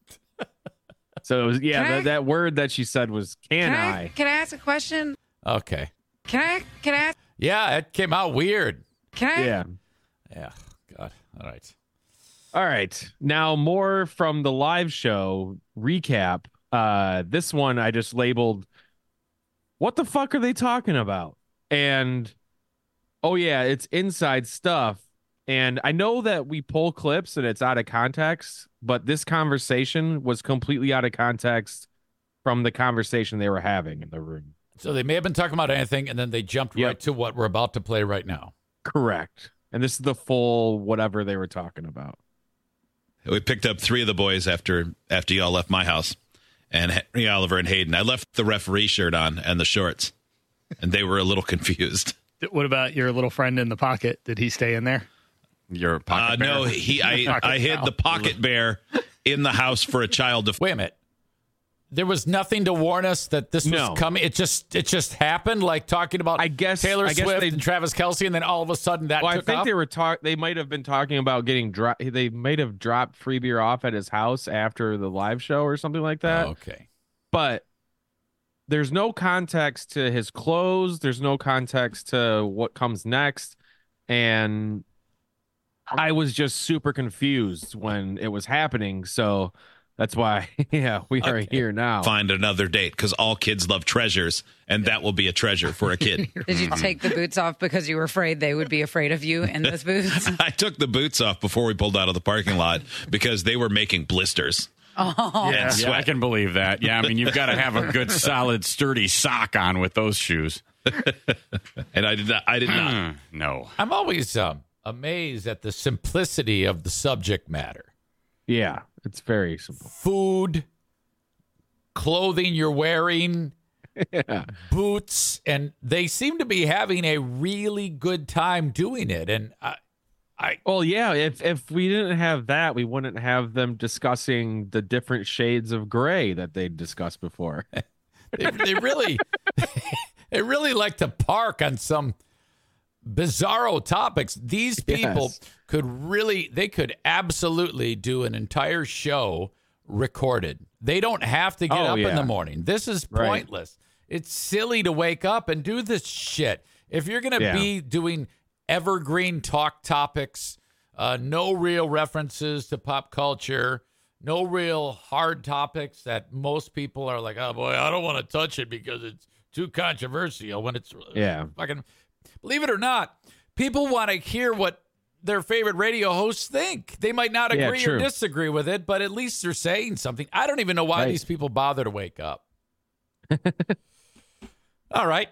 So it was
Can I-
that word that she said was can I?
Can I ask a question?
Okay.
Can I ask?
Yeah, it came out weird.
Can I?
Yeah.
Yeah. God. All right.
All right. Now more from the live show recap. This one I just labeled what the fuck are they talking about? And oh yeah, it's inside stuff. And I know that we pull clips and it's out of context, but this conversation was completely out of context from the conversation they were having in the room.
So they may have been talking about anything, and then they jumped right to what we're about to play right now.
Correct. And this is the full whatever they were talking about.
We picked up 3 of the boys after y'all left my house, and Henry, Oliver, and Hayden. I left the referee shirt on and the shorts, and they were a little confused.
What about your little friend in the pocket? Did he stay in there?
Your pocket bear?
No, I hid the pocket bear in the house for a child to.
Wait a minute. There was nothing to warn us that this was coming. It just happened, like talking about Taylor Swift and Travis Kelce, and then all of a sudden that took
I think
off?
they might have been talking about getting they might have dropped Free Beer off at his house after the live show or something like that.
Okay.
But there's no context to his clothes. There's no context to what comes next. And I was just super confused when it was happening. So that's why, we are here now.
Find another date because all kids love treasures, and that will be a treasure for a kid.
Did you take the boots off because you were afraid they would be afraid of you in those boots?
I took the boots off before we pulled out of the parking lot because they were making blisters.
Oh.
Yeah, I can believe that. Yeah, I mean, you've got to have a good, solid, sturdy sock on with those shoes.
And I did not.
No.
I'm always amazed at the simplicity of the subject matter.
Yeah, it's very simple.
Food, clothing you're wearing, boots, and they seem to be having a really good time doing it. And
well, yeah, if we didn't have that, we wouldn't have them discussing the different shades of gray that they discussed before.
they really they really like to park on some bizarro topics. These people they could absolutely do an entire show recorded. They don't have to get up in the morning. This is pointless. It's silly to wake up and do this shit. If you're going to be doing evergreen talk topics, no real references to pop culture, no real hard topics that most people are like, oh boy, I don't want to touch it because it's too controversial when it's fucking, believe it or not, people want to hear what their favorite radio hosts think. They might not agree or disagree with it, but at least they're saying something. I don't even know why these people bother to wake up. All right.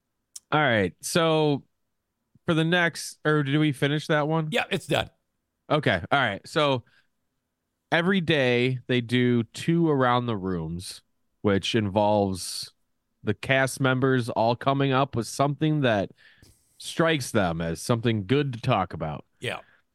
So for the next, or did we finish that one? Yeah, it's done. Okay. All right. So every day they do 2 around the rooms, which involves the cast members all coming up with something that strikes them as something good to talk about. Yeah.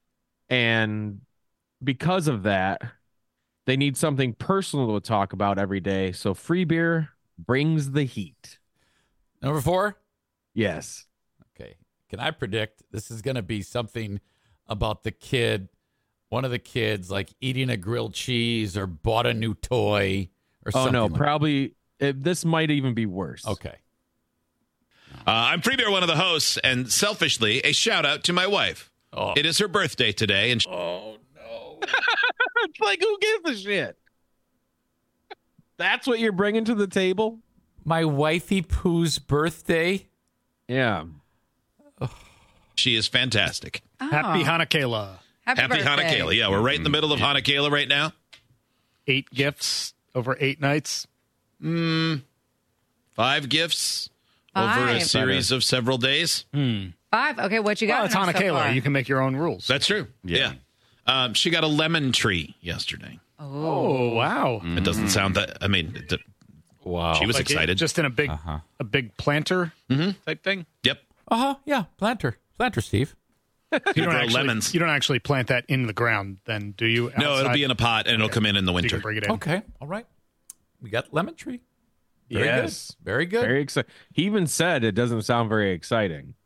And because of that, they need something personal to talk about every day. So free beer brings the heat. Number 4? Yes. Okay. Can I predict this is going to be something about the kid, one of the kids, like eating a grilled cheese or bought a new toy or something? Oh, no. Probably. This might even be worse. Okay.
I'm Free Beer, one of the hosts, and selfishly, a shout out to my wife. Oh. It is her birthday today. And
oh, no. It's like, who gives a shit? That's what you're bringing to the table?
My wifey Pooh's birthday?
Yeah.
She is fantastic.
Oh. Happy Hanukkah.
Happy Hanukkah. Yeah, we're right in the middle of Hanukkah right now. 8 gifts over 8 nights. 5 gifts over a series of several days.
5? Okay, what you got?
Well, it's Hanukkah. You can make your own rules.
That's true. Yeah. She got a lemon tree yesterday.
Oh, wow.
It doesn't sound that, I mean, wow. She was excited.
Just in a big planter type thing?
Yep.
Yeah, planter, Steve.
You don't actually
plant that in the ground, then, do you?
Outside? No, it'll be in a pot, and it'll come in the winter.
So you can bring it in.
Okay, all right. We got lemon tree. Very
yes.
Good. Very good.
Very exciting. He even said it doesn't sound very exciting.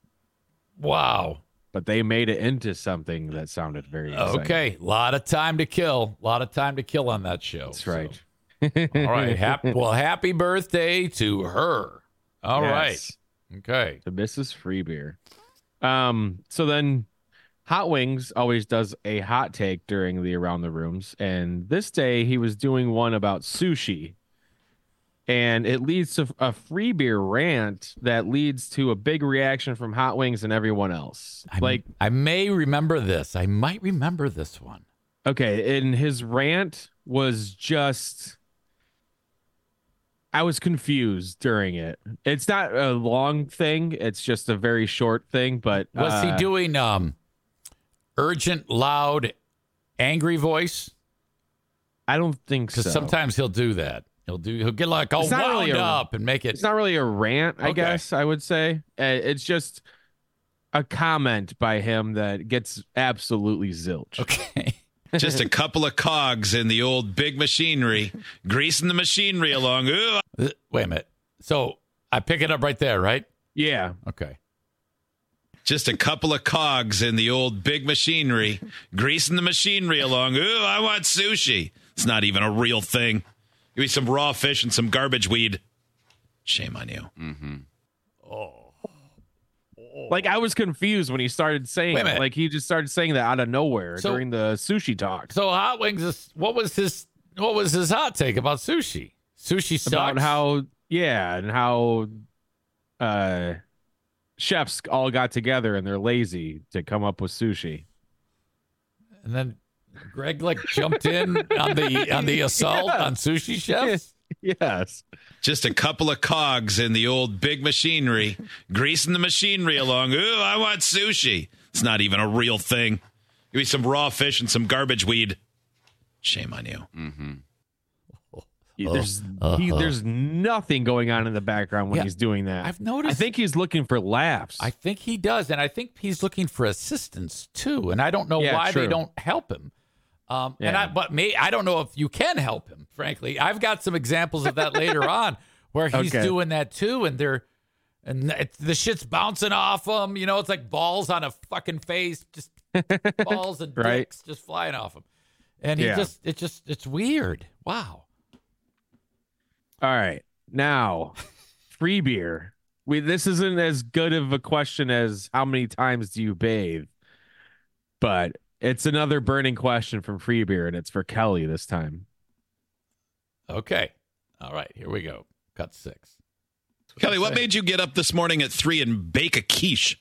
Wow.
But they made it into something that sounded very exciting.
Okay, a lot of time to kill. A lot of time to kill on that show.
That's right.
All right. Happy birthday to her. All right. Okay.
To Mrs. Freebeer. So then Hot Wings always does a hot take during the Around the Rooms. And this day he was doing one about sushi. And it leads to a free beer rant that leads to a big reaction from Hot Wings and everyone else.
I may remember this. I might remember this one.
Okay. And his rant was just, I was confused during it. It's not a long thing. It's just a very short thing. But
was he doing urgent, loud, angry voice?
I don't think so.
Because sometimes he'll do that. He'll get like all wound up and make it.
It's not really a rant, I guess I would say. It's just a comment by him that gets absolutely zilch.
Okay.
Just a couple of cogs in the old big machinery, greasing the machinery along. Ooh.
Wait a minute. So I pick it up right there, right?
Yeah.
Okay.
Just a couple of cogs in the old big machinery, greasing the machinery along. Ooh, I want sushi. It's not even a real thing. Give me some raw fish and some garbage weed. Shame on you.
Mm-hmm. Like, I was confused when he started saying it. Like, he just started saying that out of nowhere during the sushi talk.
So Hot Wings, what was his hot take about sushi? Sushi sucks?
About how chefs all got together and they're lazy to come up with sushi.
And then Greg jumped in on the assault on sushi chefs?
Yes.
Just a couple of cogs in the old big machinery, greasing the machinery along. Ooh, I want sushi. It's not even a real thing. Give me some raw fish and some garbage weed. Shame on you.
Mm-hmm. There's nothing going on in the background when he's doing that.
I've noticed.
I think he's looking for laughs.
I think he does, and I think he's looking for assistance too. And I don't know why they don't help him. I don't know if you can help him. Frankly, I've got some examples of that later on where he's doing that too, and they're And the shit's bouncing off him. You know, it's like balls on a fucking face. Just balls and dicks just flying off him. And it's weird. Wow.
All right. Now, free beer. This isn't as good of a question as how many times do you bathe, but it's another burning question from free beer, and it's for Kelly this time.
Okay. All right. Here we go. Cut 6.
Kelly, what made you get up this morning at 3 and bake a quiche?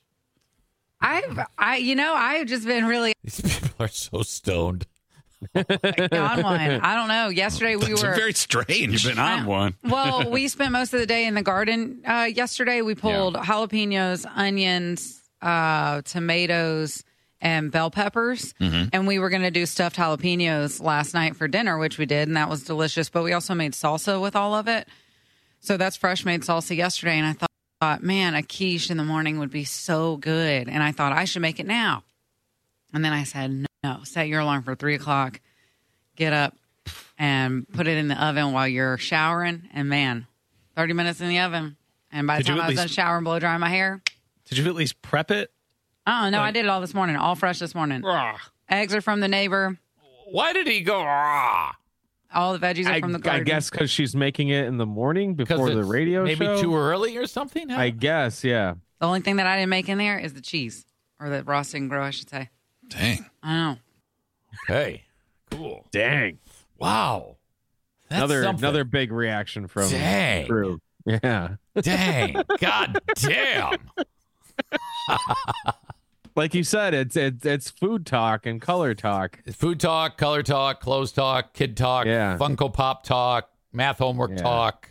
I've just been really
These people are so stoned.
on one. I don't know. Yesterday we
That's
were
very strange.
You've been on one.
Well, we spent most of the day in the garden yesterday. We pulled jalapenos, onions, tomatoes, and bell peppers. And we were going to do stuffed jalapenos last night for dinner, which we did, and that was delicious. But we also made salsa with all of it. So that's fresh made salsa yesterday. And I thought, man, a quiche in the morning would be so good. And I thought I should make it now. And then I said, no, set your alarm for 3 o'clock. Get up and put it in the oven while you're showering. And man, 30 minutes in the oven. And by the time I was done showering, blow drying my hair.
Did you at least prep it?
Oh, no, I did it all this morning. All fresh this morning. Eggs are from the neighbor.
Why did he go, rah?
All the veggies are from the garden.
I guess because she's making it in the morning before the radio
maybe
show.
Maybe too early or something?
I guess, yeah.
The only thing that I didn't make in there is the cheese. Or the raw stick and grow, I should say.
Dang.
I know.
Okay. Cool.
Dang.
Wow. That's
another big reaction from Drew. Yeah.
Dang. God damn.
Like you said, it's food talk and color talk.
It's food talk, color talk, clothes talk, kid talk, Funko Pop talk, math homework talk.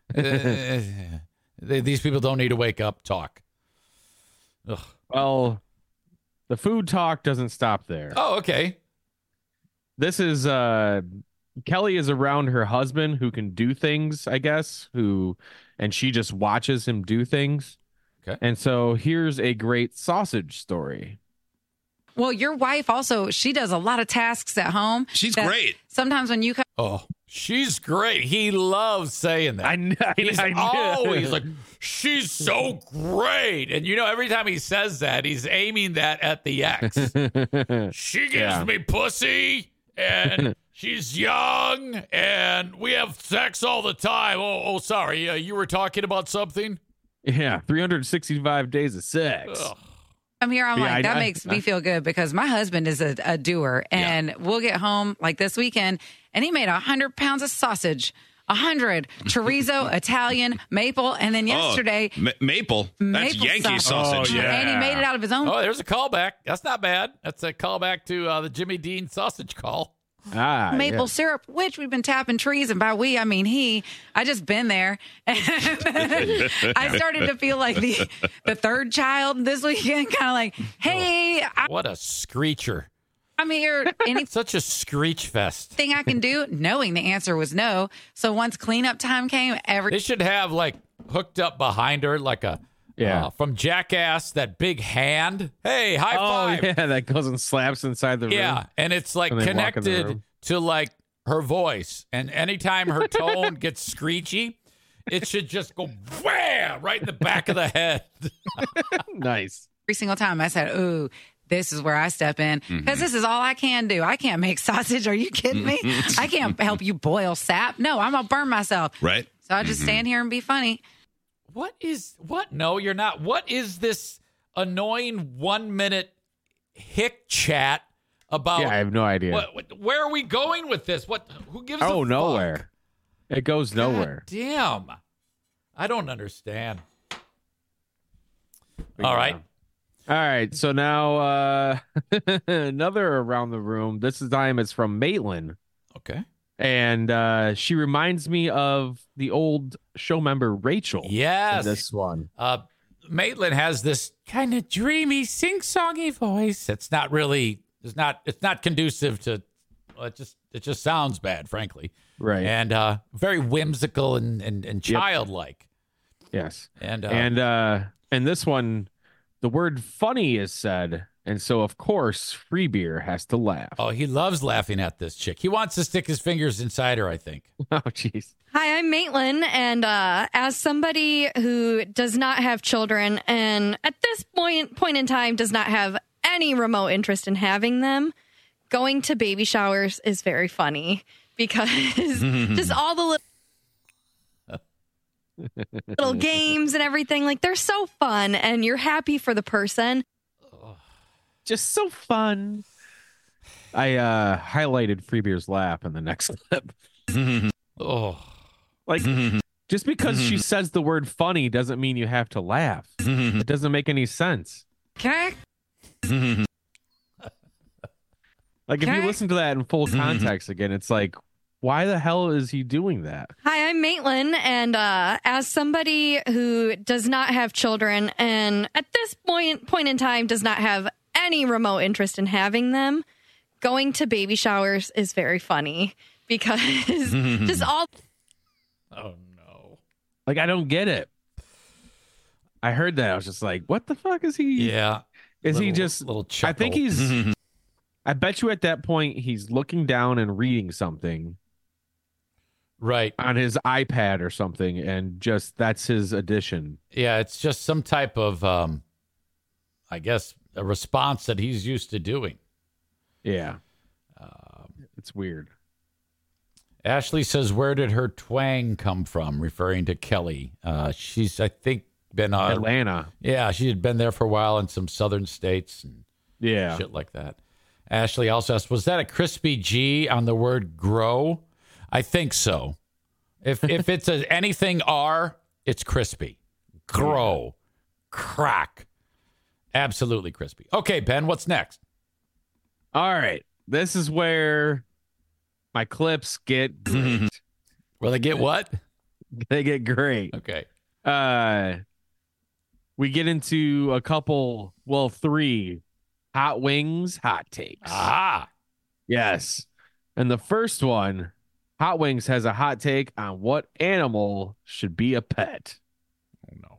These people don't need to wake up talk. Ugh.
Well, the food talk doesn't stop there.
Oh, okay.
This is Kelly is around her husband who can do things, I guess, and she just watches him do things.
Okay.
And so here's a great sausage story.
Well, your wife also, she does a lot of tasks at home.
She's great.
Sometimes when you come.
Oh, she's great. He loves saying that. He's always like, she's so great. And every time he says that, he's aiming that at the ex. She gives me pussy, and she's young, and we have sex all the time. Oh, sorry. You were talking about something?
Yeah, 365 days of sex.
Ugh.
I'm here. I'm like, that makes me feel good because my husband is a doer, and we'll get home like this weekend, and he made 100 pounds of sausage. 100 chorizo, Italian, maple, and then yesterday
maple. That's Yankee sausage.
Oh, yeah. And he made it out of his own.
Oh, there's a callback. That's not bad. That's a callback to the Jimmy Dean sausage call.
Maple syrup, which we've been tapping trees, and by we I mean he. I just been there, and I started to feel like the third child this weekend, kind of like, hey,
what a screecher!
I'm here.
Such a screech fest.
Thing I can do, knowing the answer was no. So once cleanup time came,
they should have like hooked up behind her like a. From Jackass, that big hand. Hey, high five.
Oh, yeah, that goes and slaps inside the room.
Yeah, and it's like connected to like her voice. And anytime her tone gets screechy, it should just go wham right in the back of the head.
Nice.
Every single time I said, ooh, this is where I step in because this is all I can do. I can't make sausage. Are you kidding me? I can't help you boil sap. No, I'm going to burn myself.
Right.
So I just stand here and be funny.
What? No, you're not. What is this annoying 1 minute hick chat about?
Yeah, I have no idea.
Where are we going with this? Who gives a fuck?
Nowhere. It goes nowhere.
Damn. I don't understand. All right.
So now another around the room. This time it's from Maitland.
Okay.
And she reminds me of the old show member Rachel.
Yes.
In this one.
Maitland has this kind of dreamy, sing-songy voice. It's not conducive to it just sounds bad, frankly.
Right.
And very whimsical and childlike.
Yes.
And
in this one, the word funny is said. And so, of course, Free Beer has to laugh.
Oh, he loves laughing at this chick. He wants to stick his fingers inside her, I think.
Oh, jeez.
Hi, I'm Maitland, and as somebody who does not have children and at this point in time does not have any remote interest in having them, going to baby showers is very funny because just all the little games and everything, like they're so fun and you're happy for the person.
Just so fun. I highlighted Freebeer's laugh in the next clip. Like, just because she says the word funny doesn't mean you have to laugh. It doesn't make any sense.
Okay.
Like, if you listen to that in full context again, it's like, why the hell is he doing that?
Hi, I'm Maitland, and as somebody who does not have children and at this point in time does not have any remote interest in having them, going to baby showers is very funny because just all...
Oh, no.
Like, I don't get it. I heard that. I was just like, what the fuck is he?
Yeah.
Is he just...
Little chuckle.
I think he's... I bet you at that point he's looking down and reading something.
Right.
On his iPad or something, and just that's his addition.
Yeah, it's just some type of, I guess, a response that he's used to doing.
Yeah. It's weird.
Ashley says, where did her twang come from? Referring to Kelly. She's, I think, been on
Atlanta.
Yeah, she had been there for a while in some southern states and shit like that. Ashley also asked, was that a crispy G on the word grow? I think so. If it's anything R, it's crispy. Grow. Crack. Absolutely crispy. Okay, Ben, what's next?
All right. This is where my clips get great.
Well, they get what?
They get great.
Okay.
We get into a couple, 3 hot wings, hot takes.
Ah.
Yes. And the first one, Hot Wings has a hot take on what animal should be a pet.
Oh, no.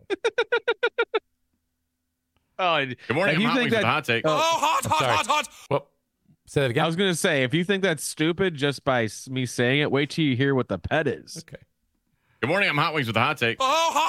Good morning. I'm Hot Wings with the hot take.
Hot. Well, say that again.
I was going to say, if you think that's stupid just by me saying it, wait till you hear what the pet is.
Okay.
Good morning. I'm Hot Wings with the hot take.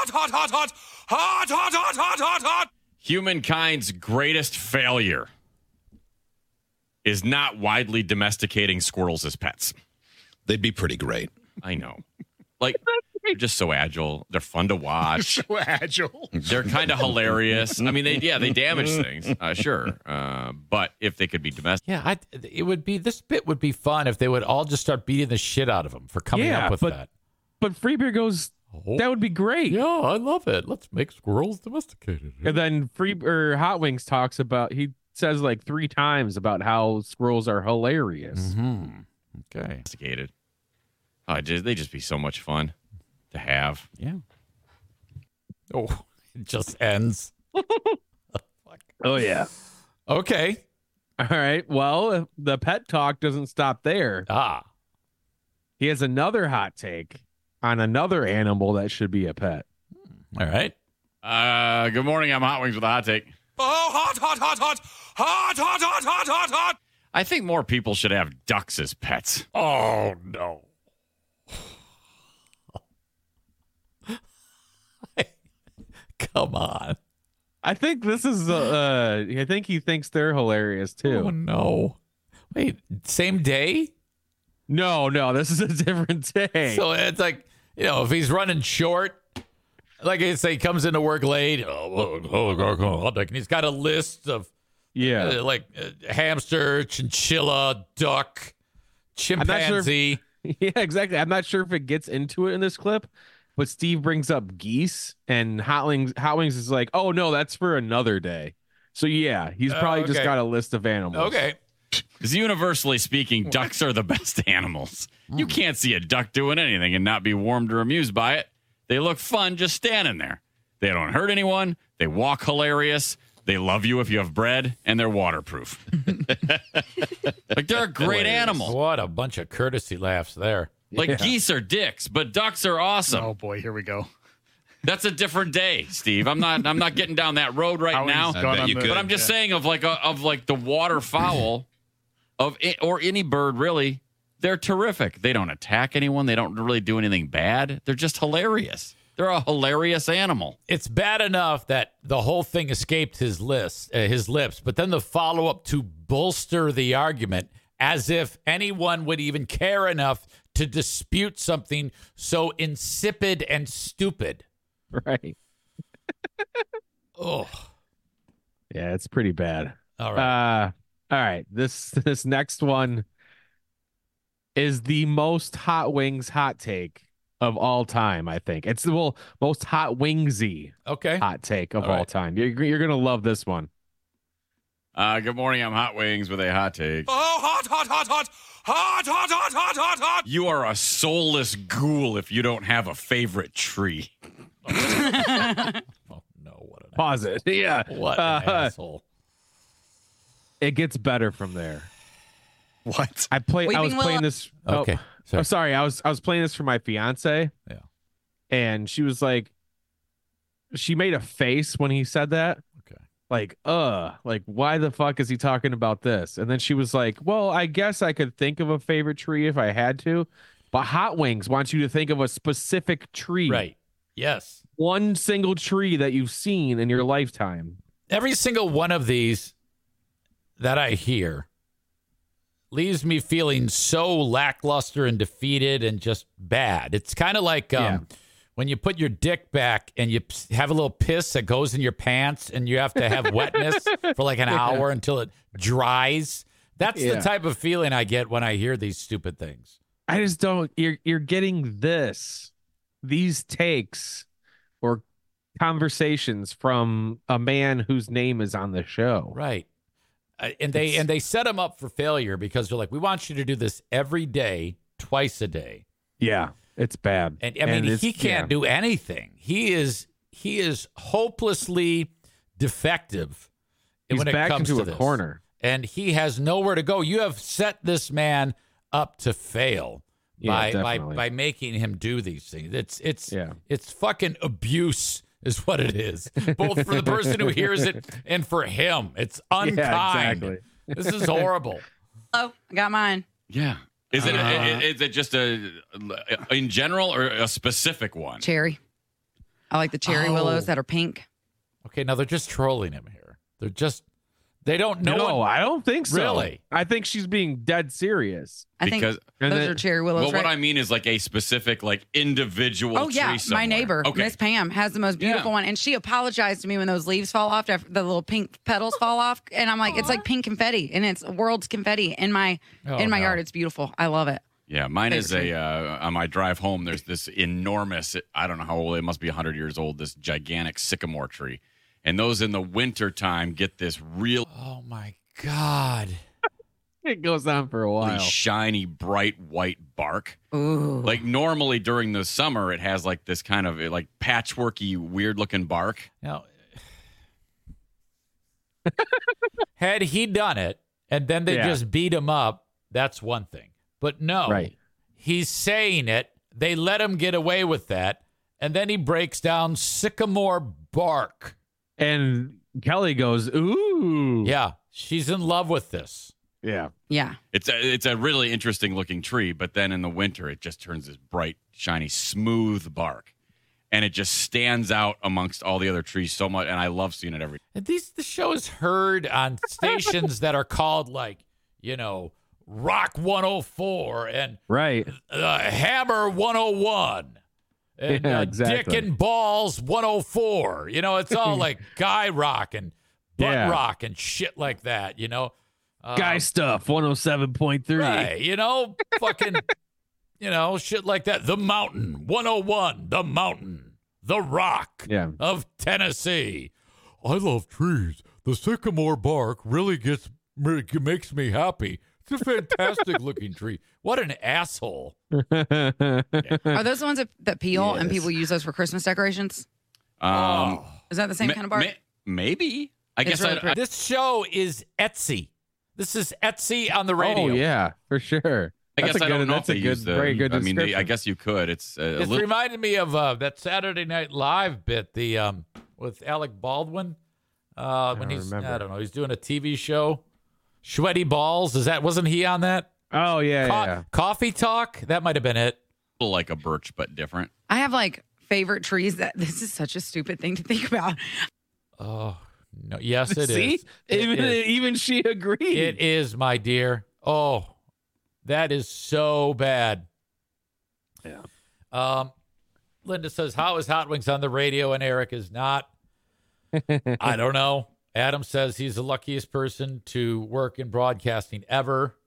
Hot. Humankind's greatest failure is not widely domesticating squirrels as pets.
They'd be pretty great.
I know. Like, they're just so agile. They're fun to watch.
So agile.
They're kind of hilarious. I mean, they damage things, sure. But if they could be domesticated.
Yeah, this bit would be fun if they would all just start beating the shit out of them for coming up with that.
But Freebeer goes, that would be great.
Yeah, I love it. Let's make squirrels domesticated.
And then Hot Wings talks about, he says like 3 times about how squirrels are hilarious.
Mm-hmm. Okay.
Domesticated. Oh, they just be so much fun to have.
Yeah. Oh, it just ends.
Oh, yeah.
Okay.
All right. Well, the pet talk doesn't stop there. He has another hot take on another animal that should be a pet.
All right.
Good morning. I'm Hot Wings with a hot take. Oh, hot. I think more people should have ducks as pets.
Oh, no. Come on.
I think this is, I think he thinks they're hilarious too.
Oh, no. Wait, same day?
No, this is a different day.
So it's like, if he's running short, like I say, he comes into work late, and he's got a list of hamster, chinchilla, duck, chimpanzee.
Yeah, exactly. I'm not sure if it gets into it in this clip, but Steve brings up geese, and Hot Wings is like, oh, no, that's for another day. So, yeah, he's probably just got a list of animals.
Okay. Because universally speaking, ducks are the best animals. You can't see a duck doing anything and not be warmed or amused by it. They look fun just standing there. They don't hurt anyone. They walk hilarious. They love you if you have bread, and they're waterproof. Like, they're a great animal.
What a bunch of courtesy laughs there.
Like, geese are dicks, but ducks are awesome.
Oh, boy, here we go.
That's a different day, Steve. I'm not getting down that road right now. But I'm just saying of the waterfowl or any bird really. They're terrific. They don't attack anyone. They don't really do anything bad. They're just hilarious. They're a hilarious animal.
It's bad enough that the whole thing escaped his lips, but then the follow-up to bolster the argument as if anyone would even care enough to dispute something so insipid and stupid.
Right.
Oh.
Yeah, it's pretty bad.
All right.
All right. This next one is the most Hot Wings hot take of all time, I think. It's the most Hot Wingsy hot take of all time. You're going to love this one.
Good morning. I'm Hot Wings with a hot take.
Oh, hot, hot, hot, hot. Hot, hot, hot, hot, hot, hot.
You are a soulless ghoul if you don't have a favorite tree.
Oh, no. What an
Pause it. Yeah.
What an asshole.
It gets better from there.
What?
I was playing this.
Okay.
Oh, sorry. I was playing this for my fiance.
Yeah.
And she was like, she made a face when he said that.
Okay.
Like, why the fuck is he talking about this? And then she was like, well, I guess I could think of a favorite tree if I had to, but Hot Wings wants you to think of a specific tree.
Right. Yes.
One single tree that you've seen in your lifetime.
Every single one of these that I hear leaves me feeling so lackluster and defeated and just bad. It's kind of like when you put your dick back and you have a little piss that goes in your pants and you have to have wetness for like an hour until it dries. That's the type of feeling I get when I hear these stupid things.
I just don't. You're getting these takes or conversations from a man whose name is on the show.
Right. And they set him up for failure because they're like, we want you to do this every day, twice a day.
Yeah, it's bad.
And I mean, he can't do anything. He is hopelessly defective.
He's
when it
back
comes
into
to
a corner,
and he has nowhere to go. You have set this man up to fail by making him do these things. It's fucking abuse. Is what it is, both for the person who hears it and for him. It's unkind.
Yeah, exactly.
This is horrible.
Oh, I got mine.
Yeah. Is it just in general or a specific one?
Cherry. I like the cherry willows that are pink.
Okay, now they're just trolling him here. They don't know.
No, I don't think so.
Really?
I think she's being dead serious.
I think those are cherry willows.
Well,
right?
what I mean is like a specific, like individual.
Oh yeah,
tree somewhere.
my neighbor, Miss Pam, has the most beautiful one, and she apologized to me when those leaves fall off, after the little pink petals fall off, and I'm like, it's like pink confetti, and it's world's confetti in my yard. It's beautiful. I love it.
Yeah, mine is on my drive home. There's this enormous. I don't know how old it must be. 100 years old. This gigantic sycamore tree. And those in the wintertime get this real...
Oh, my God.
It goes on for a while.
Really shiny, bright white bark.
Ooh.
Like normally during the summer, it has like this kind of like patchworky, weird-looking bark.
Now, had he done it and then they just beat him up, that's one thing. But no, he's saying it. They let him get away with that. And then he breaks down sycamore bark.
And Kelly goes, ooh.
Yeah, she's in love with this.
Yeah.
Yeah.
It's a really interesting looking tree, but then in the winter it just turns this bright, shiny, smooth bark. And it just stands out amongst all the other trees so much, and I love seeing it every day.
And the show is heard on stations that are called like, Rock 104 and Hammer 101. And
exactly.
Dick and Balls 104. It's all like guy rock and butt rock and shit like that,
Guy stuff 107.3.
Right, fucking, shit like that. The Mountain 101, The Mountain, The Rock of Tennessee. I love trees. The sycamore bark really makes me happy. It's a fantastic looking tree. What an asshole.
Are those the ones that peel and people use those for Christmas decorations? Is that the same kind of bark?
Maybe. I guess
this show is Etsy. This is Etsy on the radio.
Oh, yeah, for sure.
I guess I don't know if they use
very good description.
I mean, I guess you could. It's
reminded me of that Saturday Night Live bit with Alec Baldwin when he's I don't know, he's doing a TV show. Sweaty Balls, wasn't he on that?
Oh, yeah.
Coffee Talk? That might have been it.
Like a birch, but different.
I have like favorite trees that this is such a stupid thing to think about.
Oh, no. Yes, it
See?
is.
Even she agreed.
It is, my dear. Oh, that is so bad.
Yeah.
Linda says, how is Hot Wings on the radio and Eric is not? I don't know. Adam says he's the luckiest person to work in broadcasting ever.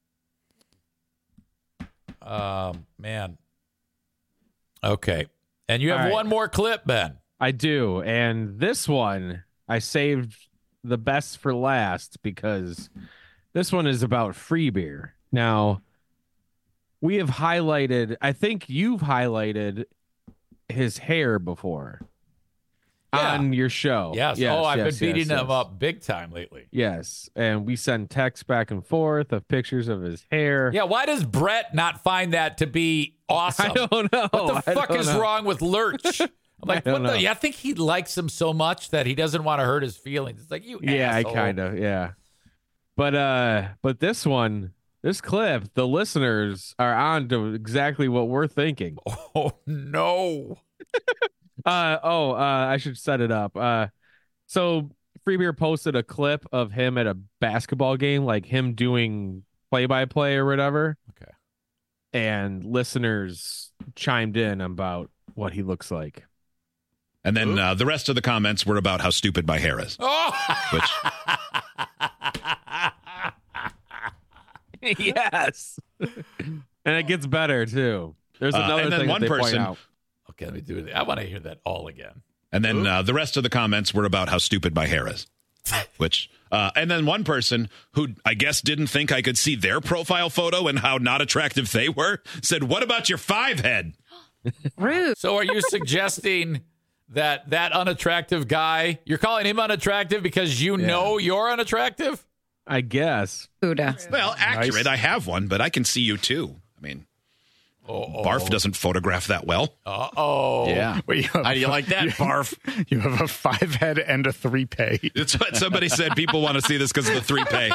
Man. Okay. And you have one more clip, Ben.
I do. And this one, I saved the best for last because this one is about free beer. Now, we have highlighted, I think you've highlighted his hair before on your show.
Yes. I've been beating him up big time lately.
Yes. And we send texts back and forth of pictures of his hair.
Yeah. Why does Brett not find that to be awesome?
I don't know.
What the fuck is wrong with Lurch? I'm like, I think he likes him so much that he doesn't want to hurt his feelings. It's like, you asshole.
I kind of, yeah. But this one, this clip, the listeners are on to exactly what we're thinking.
Oh, no.
I should set it up. So Free Beer posted a clip of him at a basketball game, like him doing play-by-play or whatever.
Okay.
And listeners chimed in about what he looks like.
And then the rest of the comments were about how stupid my hair is. Which...
Yes. And it gets better, too. There's another thing that they point out.
Okay, let me do it. I want to hear that all again.
And then the rest of the comments were about how stupid my hair is. Which, and then one person who I guess didn't think I could see their profile photo and how not attractive they were said, "What about your 5-head?"
Rude.
So are you suggesting that unattractive guy, you're calling him unattractive because you know you're unattractive?
I guess.
Well, accurate. Nice. I have one, but I can see you too. I mean, Barf doesn't photograph that well.
Yeah.
Well,
how do you like that, Barf?
You have a 5-head and a 3-pay.
That's what somebody said. People want to see this because of the 3-pay.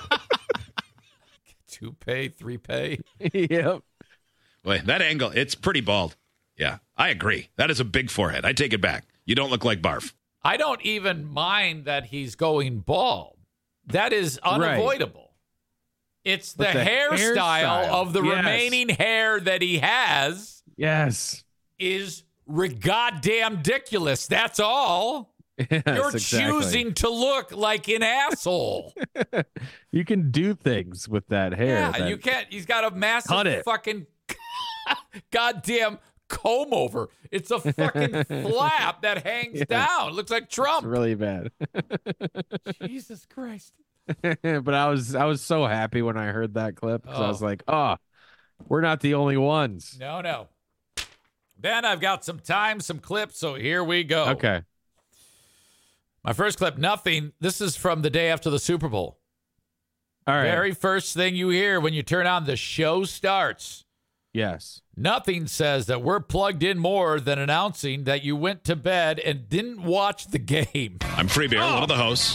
2-pay, 3-pay.
Yep.
Wait, that angle, it's pretty bald. Yeah, I agree. That is a big forehead. I take it back. You don't look like Barf.
I don't even mind that he's going bald. That is unavoidable. Right. It's the hairstyle of the remaining hair that he has.
Yes.
Is goddamn ridiculous. That's all.
Yes,
You're choosing to look like an asshole.
You can do things with that hair.
Yeah, you can't. He's got a massive fucking goddamn comb over. It's a fucking flap that hangs down. It looks like Trump.
It's really bad.
Jesus Christ.
But I was so happy when I heard that clip because I was like, we're not the only ones.
No. Then I've got some clips, so here we go.
Okay.
My first clip, nothing. This is from the day after the Super Bowl.
All right.
Very first thing you hear when you turn on the show starts.
Yes.
Nothing says that we're plugged in more than announcing that you went to bed and didn't watch the game.
I'm Free Beer, one of the hosts.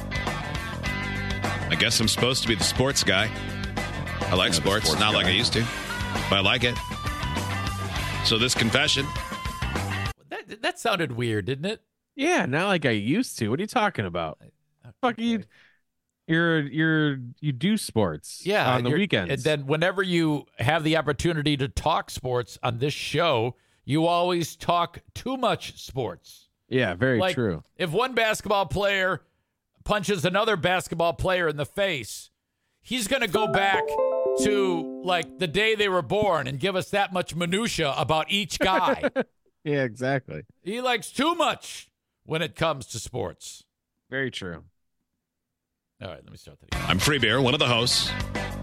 I guess I'm supposed to be the sports guy. I like sports, not like I used to, but I like it. So this confession.
That sounded weird, didn't it?
Yeah, not like I used to. What are you talking about? Fuck you. You do sports on the weekends.
And then whenever you have the opportunity to talk sports on this show, you always talk too much sports.
Yeah, very true.
If one basketball player punches another basketball player in the face, he's going to go back to like the day they were born and give us that much minutia about each guy.
Yeah, exactly.
He likes too much when it comes to sports.
Very true.
All right, let me start that again.
I'm Free Beer, one of the hosts.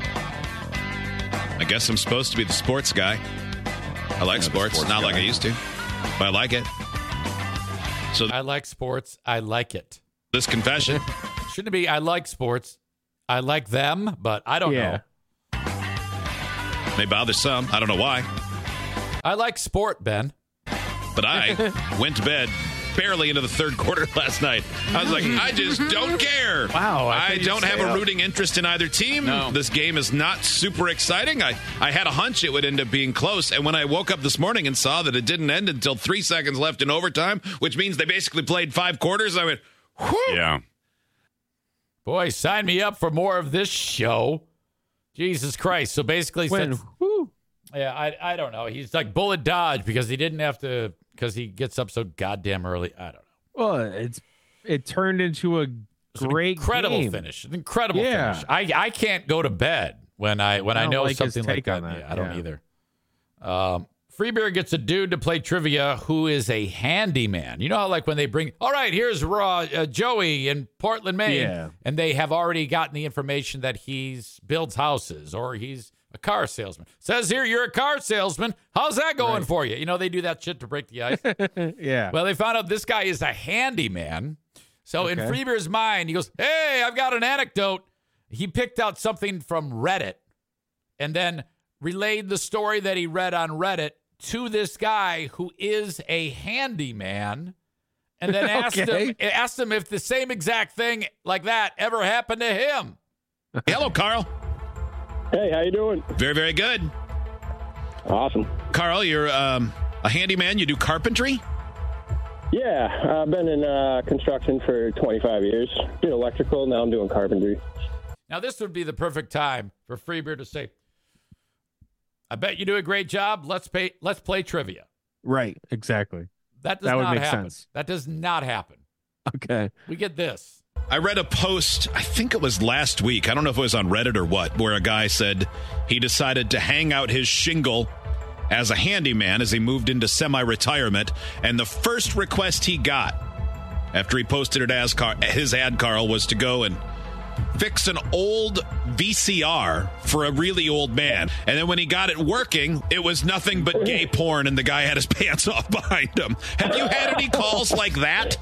I guess I'm supposed to be the sports guy. I like sports, not like I used to, but I like it. So
I like sports. I like it.
This confession.
Shouldn't it be I like sports. I like them, but I don't know.
May bother some. I don't know why.
I like sport, Ben.
But I went to bed barely into the third quarter last night. I was like, I just don't care.
Wow.
I don't have a rooting interest in either team.
No.
This game is not super exciting. I had a hunch it would end up being close. And when I woke up this morning and saw that it didn't end until 3 seconds left in overtime, which means they basically played 5 quarters, I went, whew.
Yeah.
Boy, sign me up for more of this show. Jesus Christ. So basically, I don't know. He's like bullet dodge because he didn't have to, because he gets up so goddamn early. I don't know.
Well, it turned into a great
incredible
game.
finish. An incredible finish. I can't go to bed when I know
like
something like that. Yeah, I don't either. Freebeer gets a dude to play trivia who is a handyman. You know how like when they bring, all right, here's Joey in Portland, Maine, and they have already gotten the information that he's builds houses or he's a car salesman. Says here you're a car salesman. How's that going for you? You know, they do that shit to break the ice.
Yeah.
Well, they found out this guy is a handyman. So in Freebeer's mind, he goes, hey, I've got an anecdote. He picked out something from Reddit and then relayed the story that he read on Reddit to this guy who is a handyman, and then asked him if the same exact thing like that ever happened to him.
Hello, Carl.
Hey, how you doing?
Very, very good.
Awesome.
Carl, you're a handyman. You do carpentry?
Yeah, I've been in construction for 25 years. Did electrical, now I'm doing carpentry.
Now, this would be the perfect time for Freebeer to say, I bet you do a great job. Let's play trivia.
Right, exactly.
That does not happen. Sense. That does not happen.
Okay.
We get this.
I read a post, I think it was last week, I don't know if it was on Reddit or what, where a guy said he decided to hang out his shingle as a handyman as he moved into semi-retirement, and the first request he got after he posted it as his ad, Carl, was to go and fix an old VCR for a really old man. And then when he got it working, it was nothing but gay porn, and the guy had his pants off behind him. Have you had any calls like that?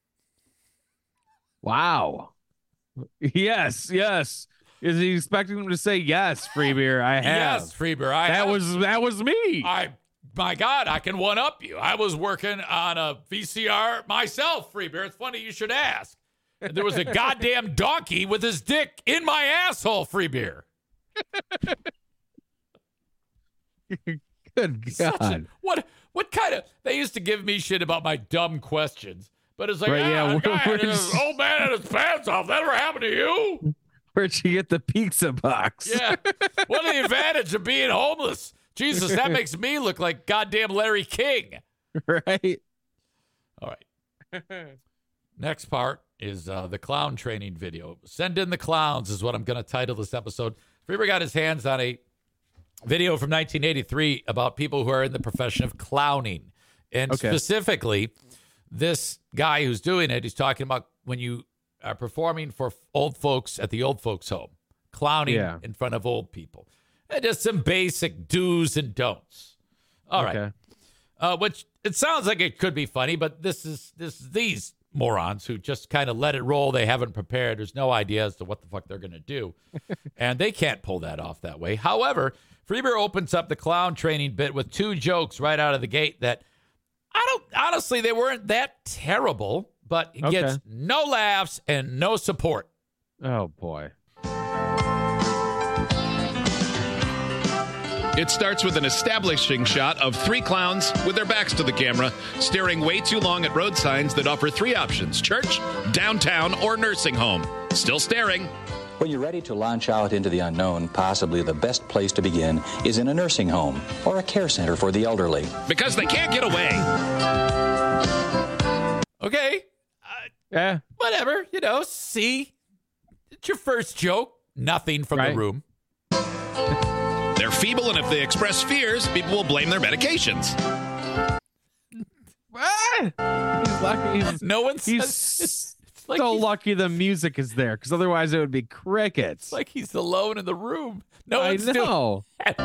Wow. Yes. Is he expecting him to say yes, Freebeer? I have.
Yes, Freebeer.
That was me.
My God, I can one up you. I was working on a VCR myself, Freebeer. It's funny you should ask. There was a goddamn donkey with his dick in my asshole, Freebeer.
Good God.
What kind of... They used to give me shit about my dumb questions. But it's like,
right,
a guy had his old man had his pants off. That ever happened to you?
Where'd you get the pizza box?
Yeah. What the advantage of being homeless? Jesus, that makes me look like goddamn Larry King.
Right.
All right. Next part is the clown training video. Send in the clowns is what I'm going to title this episode. Freeber got his hands on a video from 1983 about people who are in the profession of clowning. And specifically, this guy who's doing it, he's talking about when you are performing for old folks at the old folks home, clowning in front of old people. And just some basic do's and don'ts. All right. Which it sounds like it could be funny, but this is these morons who just kind of let it roll. They haven't prepared. There's no idea as to what the fuck they're going to do. And they can't pull that off that way. However, Freeber opens up the clown training bit with 2 jokes right out of the gate that honestly, they weren't that terrible, but it gets no laughs and no support.
Oh, boy.
It starts with an establishing shot of 3 clowns with their backs to the camera, staring way too long at road signs that offer 3 options: church, downtown, or nursing home. Still staring.
When you're ready to launch out into the unknown, possibly the best place to begin is in a nursing home or a care center for the elderly.
Because they can't get away.
Okay.
Yeah.
Whatever. See. It's your first joke. Nothing from the room.
They're feeble, and if they express fears, people will blame their medications.
He's lucky.
No one
says... He's like so lucky the music is there, because otherwise it would be crickets.
It's like he's alone in the room. No
I
one's
know.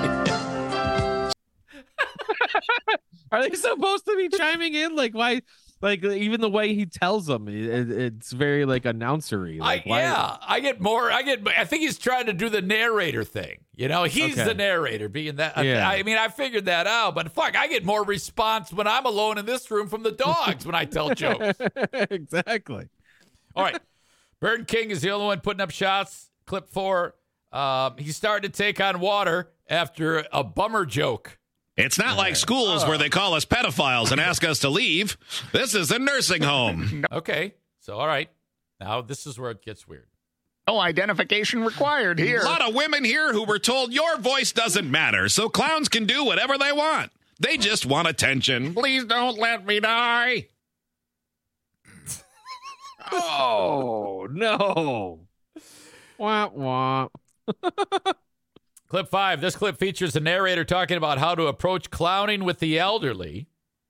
Are they supposed to be chiming in? Like, why Like even the way he tells them, it's very like announcery. Like,
I think he's trying to do the narrator thing. You know, he's the narrator, being that.
Yeah.
I mean, I figured that out, but fuck, I get more response when I'm alone in this room from the dogs when I tell jokes.
Exactly.
All right, Burn King is the only one putting up shots. Clip 4. He started to take on water after a bummer joke.
It's not like schools where they call us pedophiles and ask us to leave. This is a nursing home.
Okay, so all right. Now this is where it gets weird.
No identification required here.
A lot of women here who were told your voice doesn't matter, so clowns can do whatever they want. They just want attention. Please don't let me die.
Oh, no. Wah, wah.
Clip 5. This clip features the narrator talking about how to approach clowning with the elderly.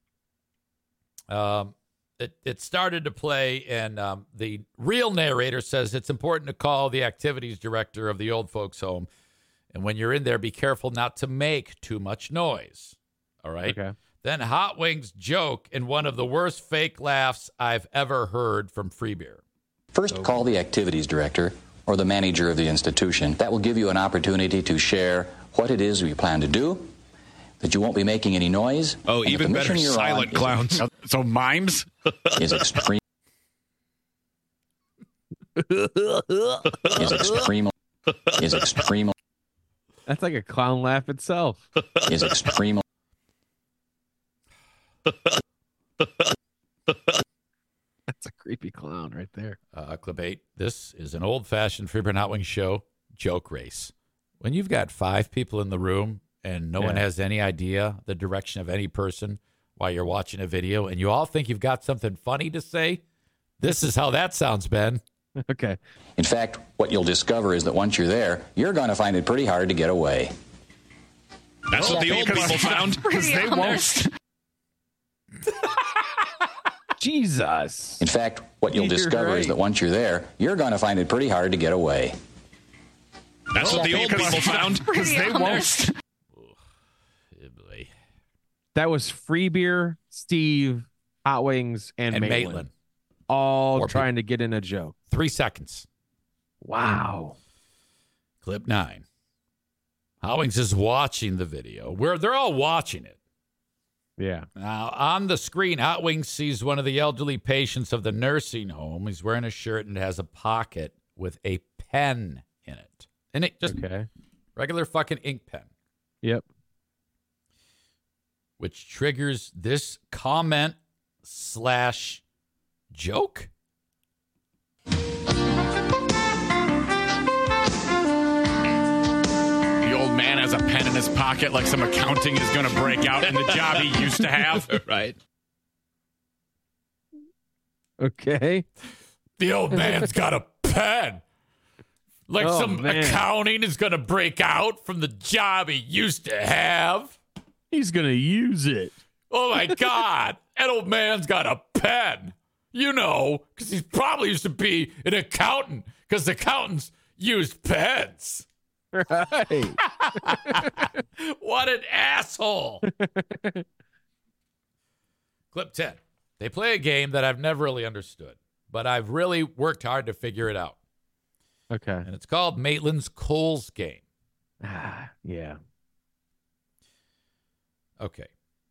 It started to play, and the real narrator says it's important to call the activities director of the old folks home. And when you're in there, be careful not to make too much noise. All right?
Okay.
Then Hot Wings joke in one of the worst fake laughs I've ever heard from Free Beer.
First, call the activities director or the manager of the institution. That will give you an opportunity to share what it is we plan to do, that you won't be making any noise.
Oh, even better, silent clowns.
So mimes?
Is extreme. Is extreme.
That's like a clown laugh itself.
Is extreme.
That's a creepy clown right there.
Clip 8. This is an old-fashioned Free Beer and Hot Wings show joke race. When you've got 5 people in the room and no one has any idea the direction of any person while you're watching a video, and you all think you've got something funny to say, this is how that sounds, Ben.
Okay.
In fact, what you'll discover is that once you're there, you're going to find it pretty hard to get away.
That's what the old people found.
Because they won't.
Jesus.
In fact, what you'll discover is that once you're there, you're going to find it pretty hard to get away.
That's what the old people found.
Because they won't.
That was Free Beer, Steve, Hot Wings, and Maitland. All trying to get in a joke.
3 seconds.
Wow.
Clip 9. Hot Wings is watching the video. They're all watching it.
Yeah.
Now, on the screen, Hot Wings sees one of the elderly patients of the nursing home. He's wearing a shirt and has a pocket with a pen in it. And it just regular fucking ink pen.
Yep.
Which triggers this comment / joke.
The old man has a pen in his pocket like some accounting is going to break out in the job he used to have.
Right.
Okay.
The old man's got a pen. Like some accounting is going to break out from the job he used to have.
He's going to use it.
Oh, my God. That old man's got a pen. You know, because he probably used to be an accountant because accountants used pens.
Right.
What an asshole. Clip 10. They play a game that I've never really understood, but I've really worked hard to figure it out.
Okay.
And it's called Maitland's Coles game.
Yeah.
Okay.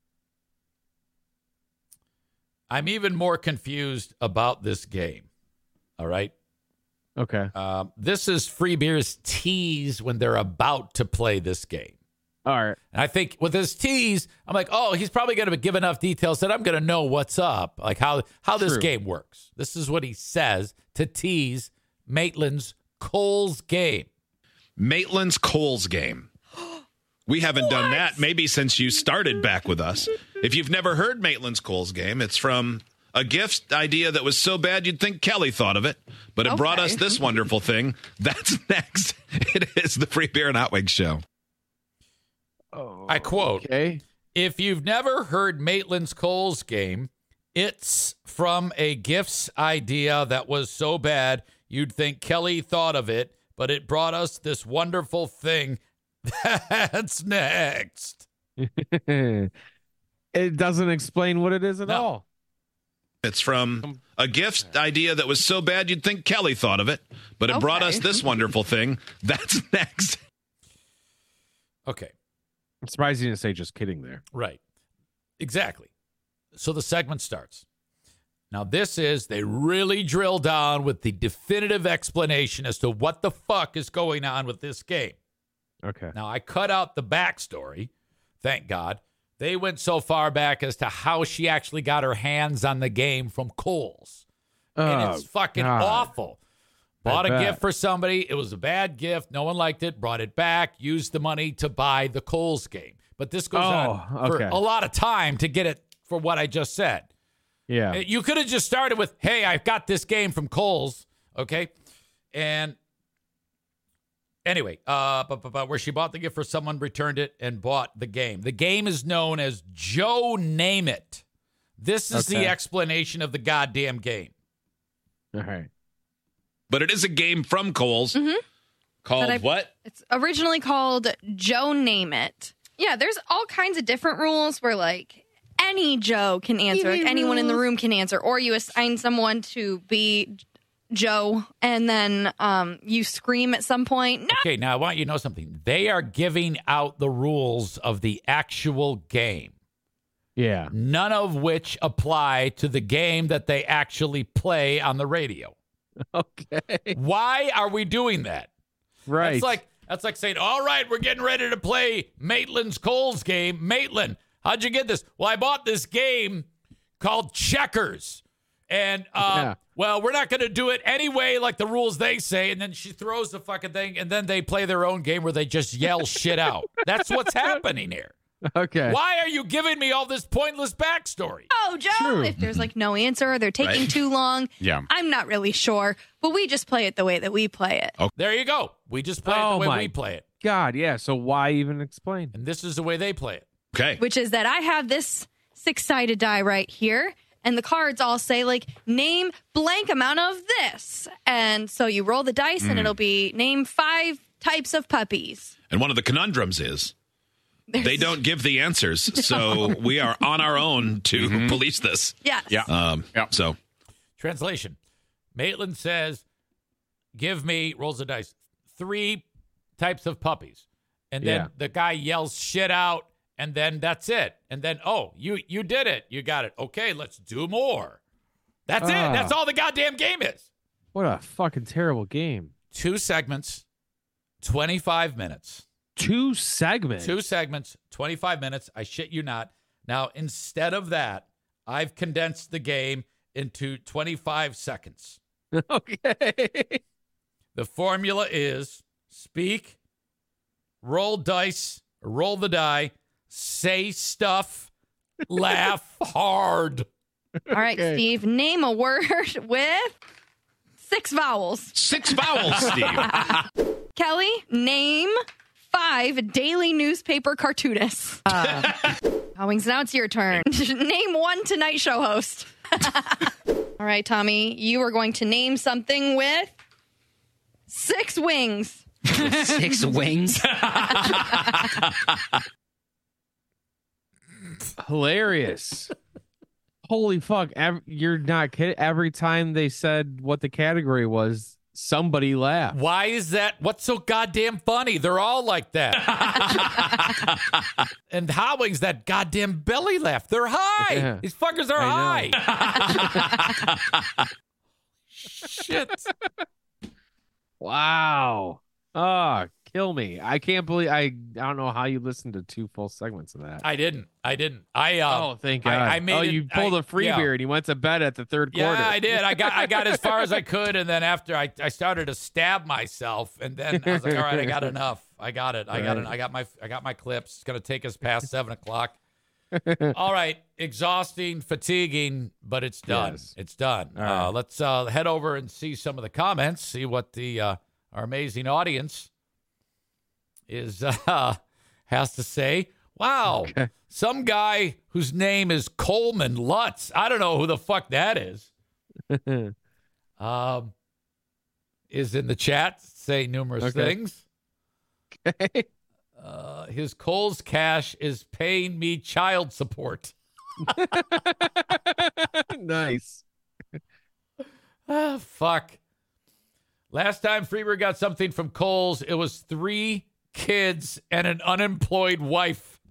I'm even more confused about this game. All right.
Okay.
This is Free Beer's tease when they're about to play this game.
All right.
And I think with this tease, I'm like, oh, he's probably going to give enough details that I'm going to know what's up, like how this game works. This is what he says to tease Maitland's Coles game.
Maitland's Coles game. We haven't done that maybe since you started back with us. If you've never heard Maitland's Coles game, it's from a gift idea that was so bad you'd think Kelly thought of it, but it brought us this wonderful thing. That's next. It is the Free Beer and Hot Wings Show.
Oh,
I quote, if you've never heard Maitland's Coles game, it's from a gifts idea that was so bad you'd think Kelly thought of it, but it brought us this wonderful thing. That's next.
It doesn't explain what it is at all.
It's from a gift idea that was so bad you'd think Kelly thought of it, but it brought us this wonderful thing. That's next.
Okay.
I'm surprised you didn't say just kidding there.
Right. Exactly. So the segment starts. Now, they really drill down with the definitive explanation as to what the fuck is going on with this game.
Okay.
Now, I cut out the backstory. Thank God. They went so far back as to how she actually got her hands on the game from Kohl's. And it's fucking awful. Bought a gift for somebody. It was a bad gift. No one liked it. Brought it back. Used the money to buy the Kohl's game. But this goes on for a lot of time to get it for what I just said.
Yeah.
You could have just started with, hey, I've got this game from Kohl's. Okay. And anyway, where she bought the gift for someone, returned it, and bought the game. The game is known as Joe Name It. This is the explanation of the goddamn game.
All right.
But it is a game from Kohl's called what?
It's originally called Joe Name It. Yeah, there's all kinds of different rules where, like, any Joe can answer. Like, anyone in the room can answer. Or you assign someone to be Joe, and then you scream at some point. No!
Okay, now I want you to know something. They are giving out the rules of the actual game.
Yeah.
None of which apply to the game that they actually play on the radio.
Okay.
Why are we doing that?
Right.
That's like saying, all right, we're getting ready to play Maitland's Kohl's game. Maitland, how'd you get this? Well, I bought this game called Checkers. And, well, we're not going to do it anyway, like the rules they say. And then she throws the fucking thing, and then they play their own game where they just yell shit out. That's what's happening here.
Okay.
Why are you giving me all this pointless backstory?
Oh, Joe, if there's like no answer, they're taking too long.
Yeah.
I'm not really sure, but we just play it the way that we play it.
Oh, there you go. We just play it the way we play it.
God, yeah. So why even explain?
And this is the way they play it.
Okay.
Which is that I have this 6-sided die right here, and the cards all say, like, name blank amount of this. And so you roll the dice, and it'll be name 5 types of puppies.
And one of the conundrums is they don't give the answers, so we are on our own to police this.
Yes.
Yeah.
So,
translation. Maitland says, give me, rolls the dice, 3 types of puppies. And then the guy yells shit out, and then that's it. And then, oh, you did it. You got it. Okay, let's do more. That's it. That's all the goddamn game is.
What a fucking terrible game.
2 segments, 25 minutes.
2 segments?
2 segments, 25 minutes. I shit you not. Now, instead of that, I've condensed the game into 25 seconds.
Okay.
The formula is speak, roll dice, roll the die, say stuff, laugh hard.
All right, Steve, name a word with 6 vowels.
6 vowels, Steve.
Kelly, name 5 daily newspaper cartoonists. Howings, now it's your turn. Name 1 Tonight Show host. All right, Tommy, you are going to name something with 6 wings.
6 wings?
Hilarious. Holy fuck. You're not kidding. Every time they said what the category was, somebody laughed.
Why is that? What's so goddamn funny? They're all like that. And Howings, that goddamn belly laugh. They're high.
Yeah.
These fuckers are high. Shit.
Wow. Oh, kill me. I can't believe I don't know how you listened to 2 full segments of that.
I didn't.
Oh, thank God.
I made
you pulled a free beer and you went to bed at the 3rd quarter.
Yeah, I did. I got as far as I could, and then after I started to stab myself, and then I was like, all right, I got enough. I got it. I got my clips. It's gonna take us past 7:00. All right, exhausting, fatiguing, but it's done.
Yes.
It's done.
Right.
Let's head over and see some of the comments. See what the our amazing audience is has to say. Wow, some guy whose name is Coleman Lutz. I don't know who the fuck that is. Is in the chat, say numerous things.
Okay.
His Kohl's cash is paying me child support.
Nice.
Ah, fuck. Last time Freebird got something from Kohl's, it was 3 kids and an unemployed wife.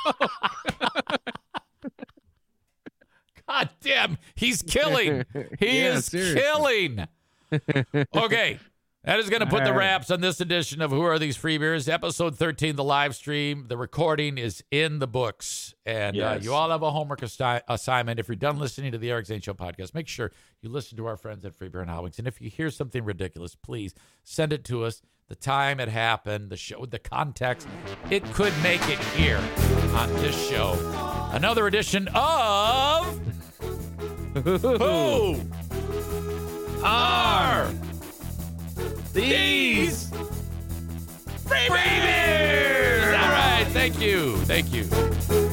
God damn, he's killing. He is
seriously.
killing. Okay. That is going to put the wraps on this edition of Who Are These Freebeers? Episode 13, the live stream. The recording is in the books. And you all have a homework assignment. If you're done listening to the Eric Zane Show podcast, make sure you listen to our friends at Free Beer and Hot Wings. And if you hear something ridiculous, please send it to us. The time it happened, the show, the context. It could make it here on this show. Another edition of Who Are These Free Beers? All right, thank you.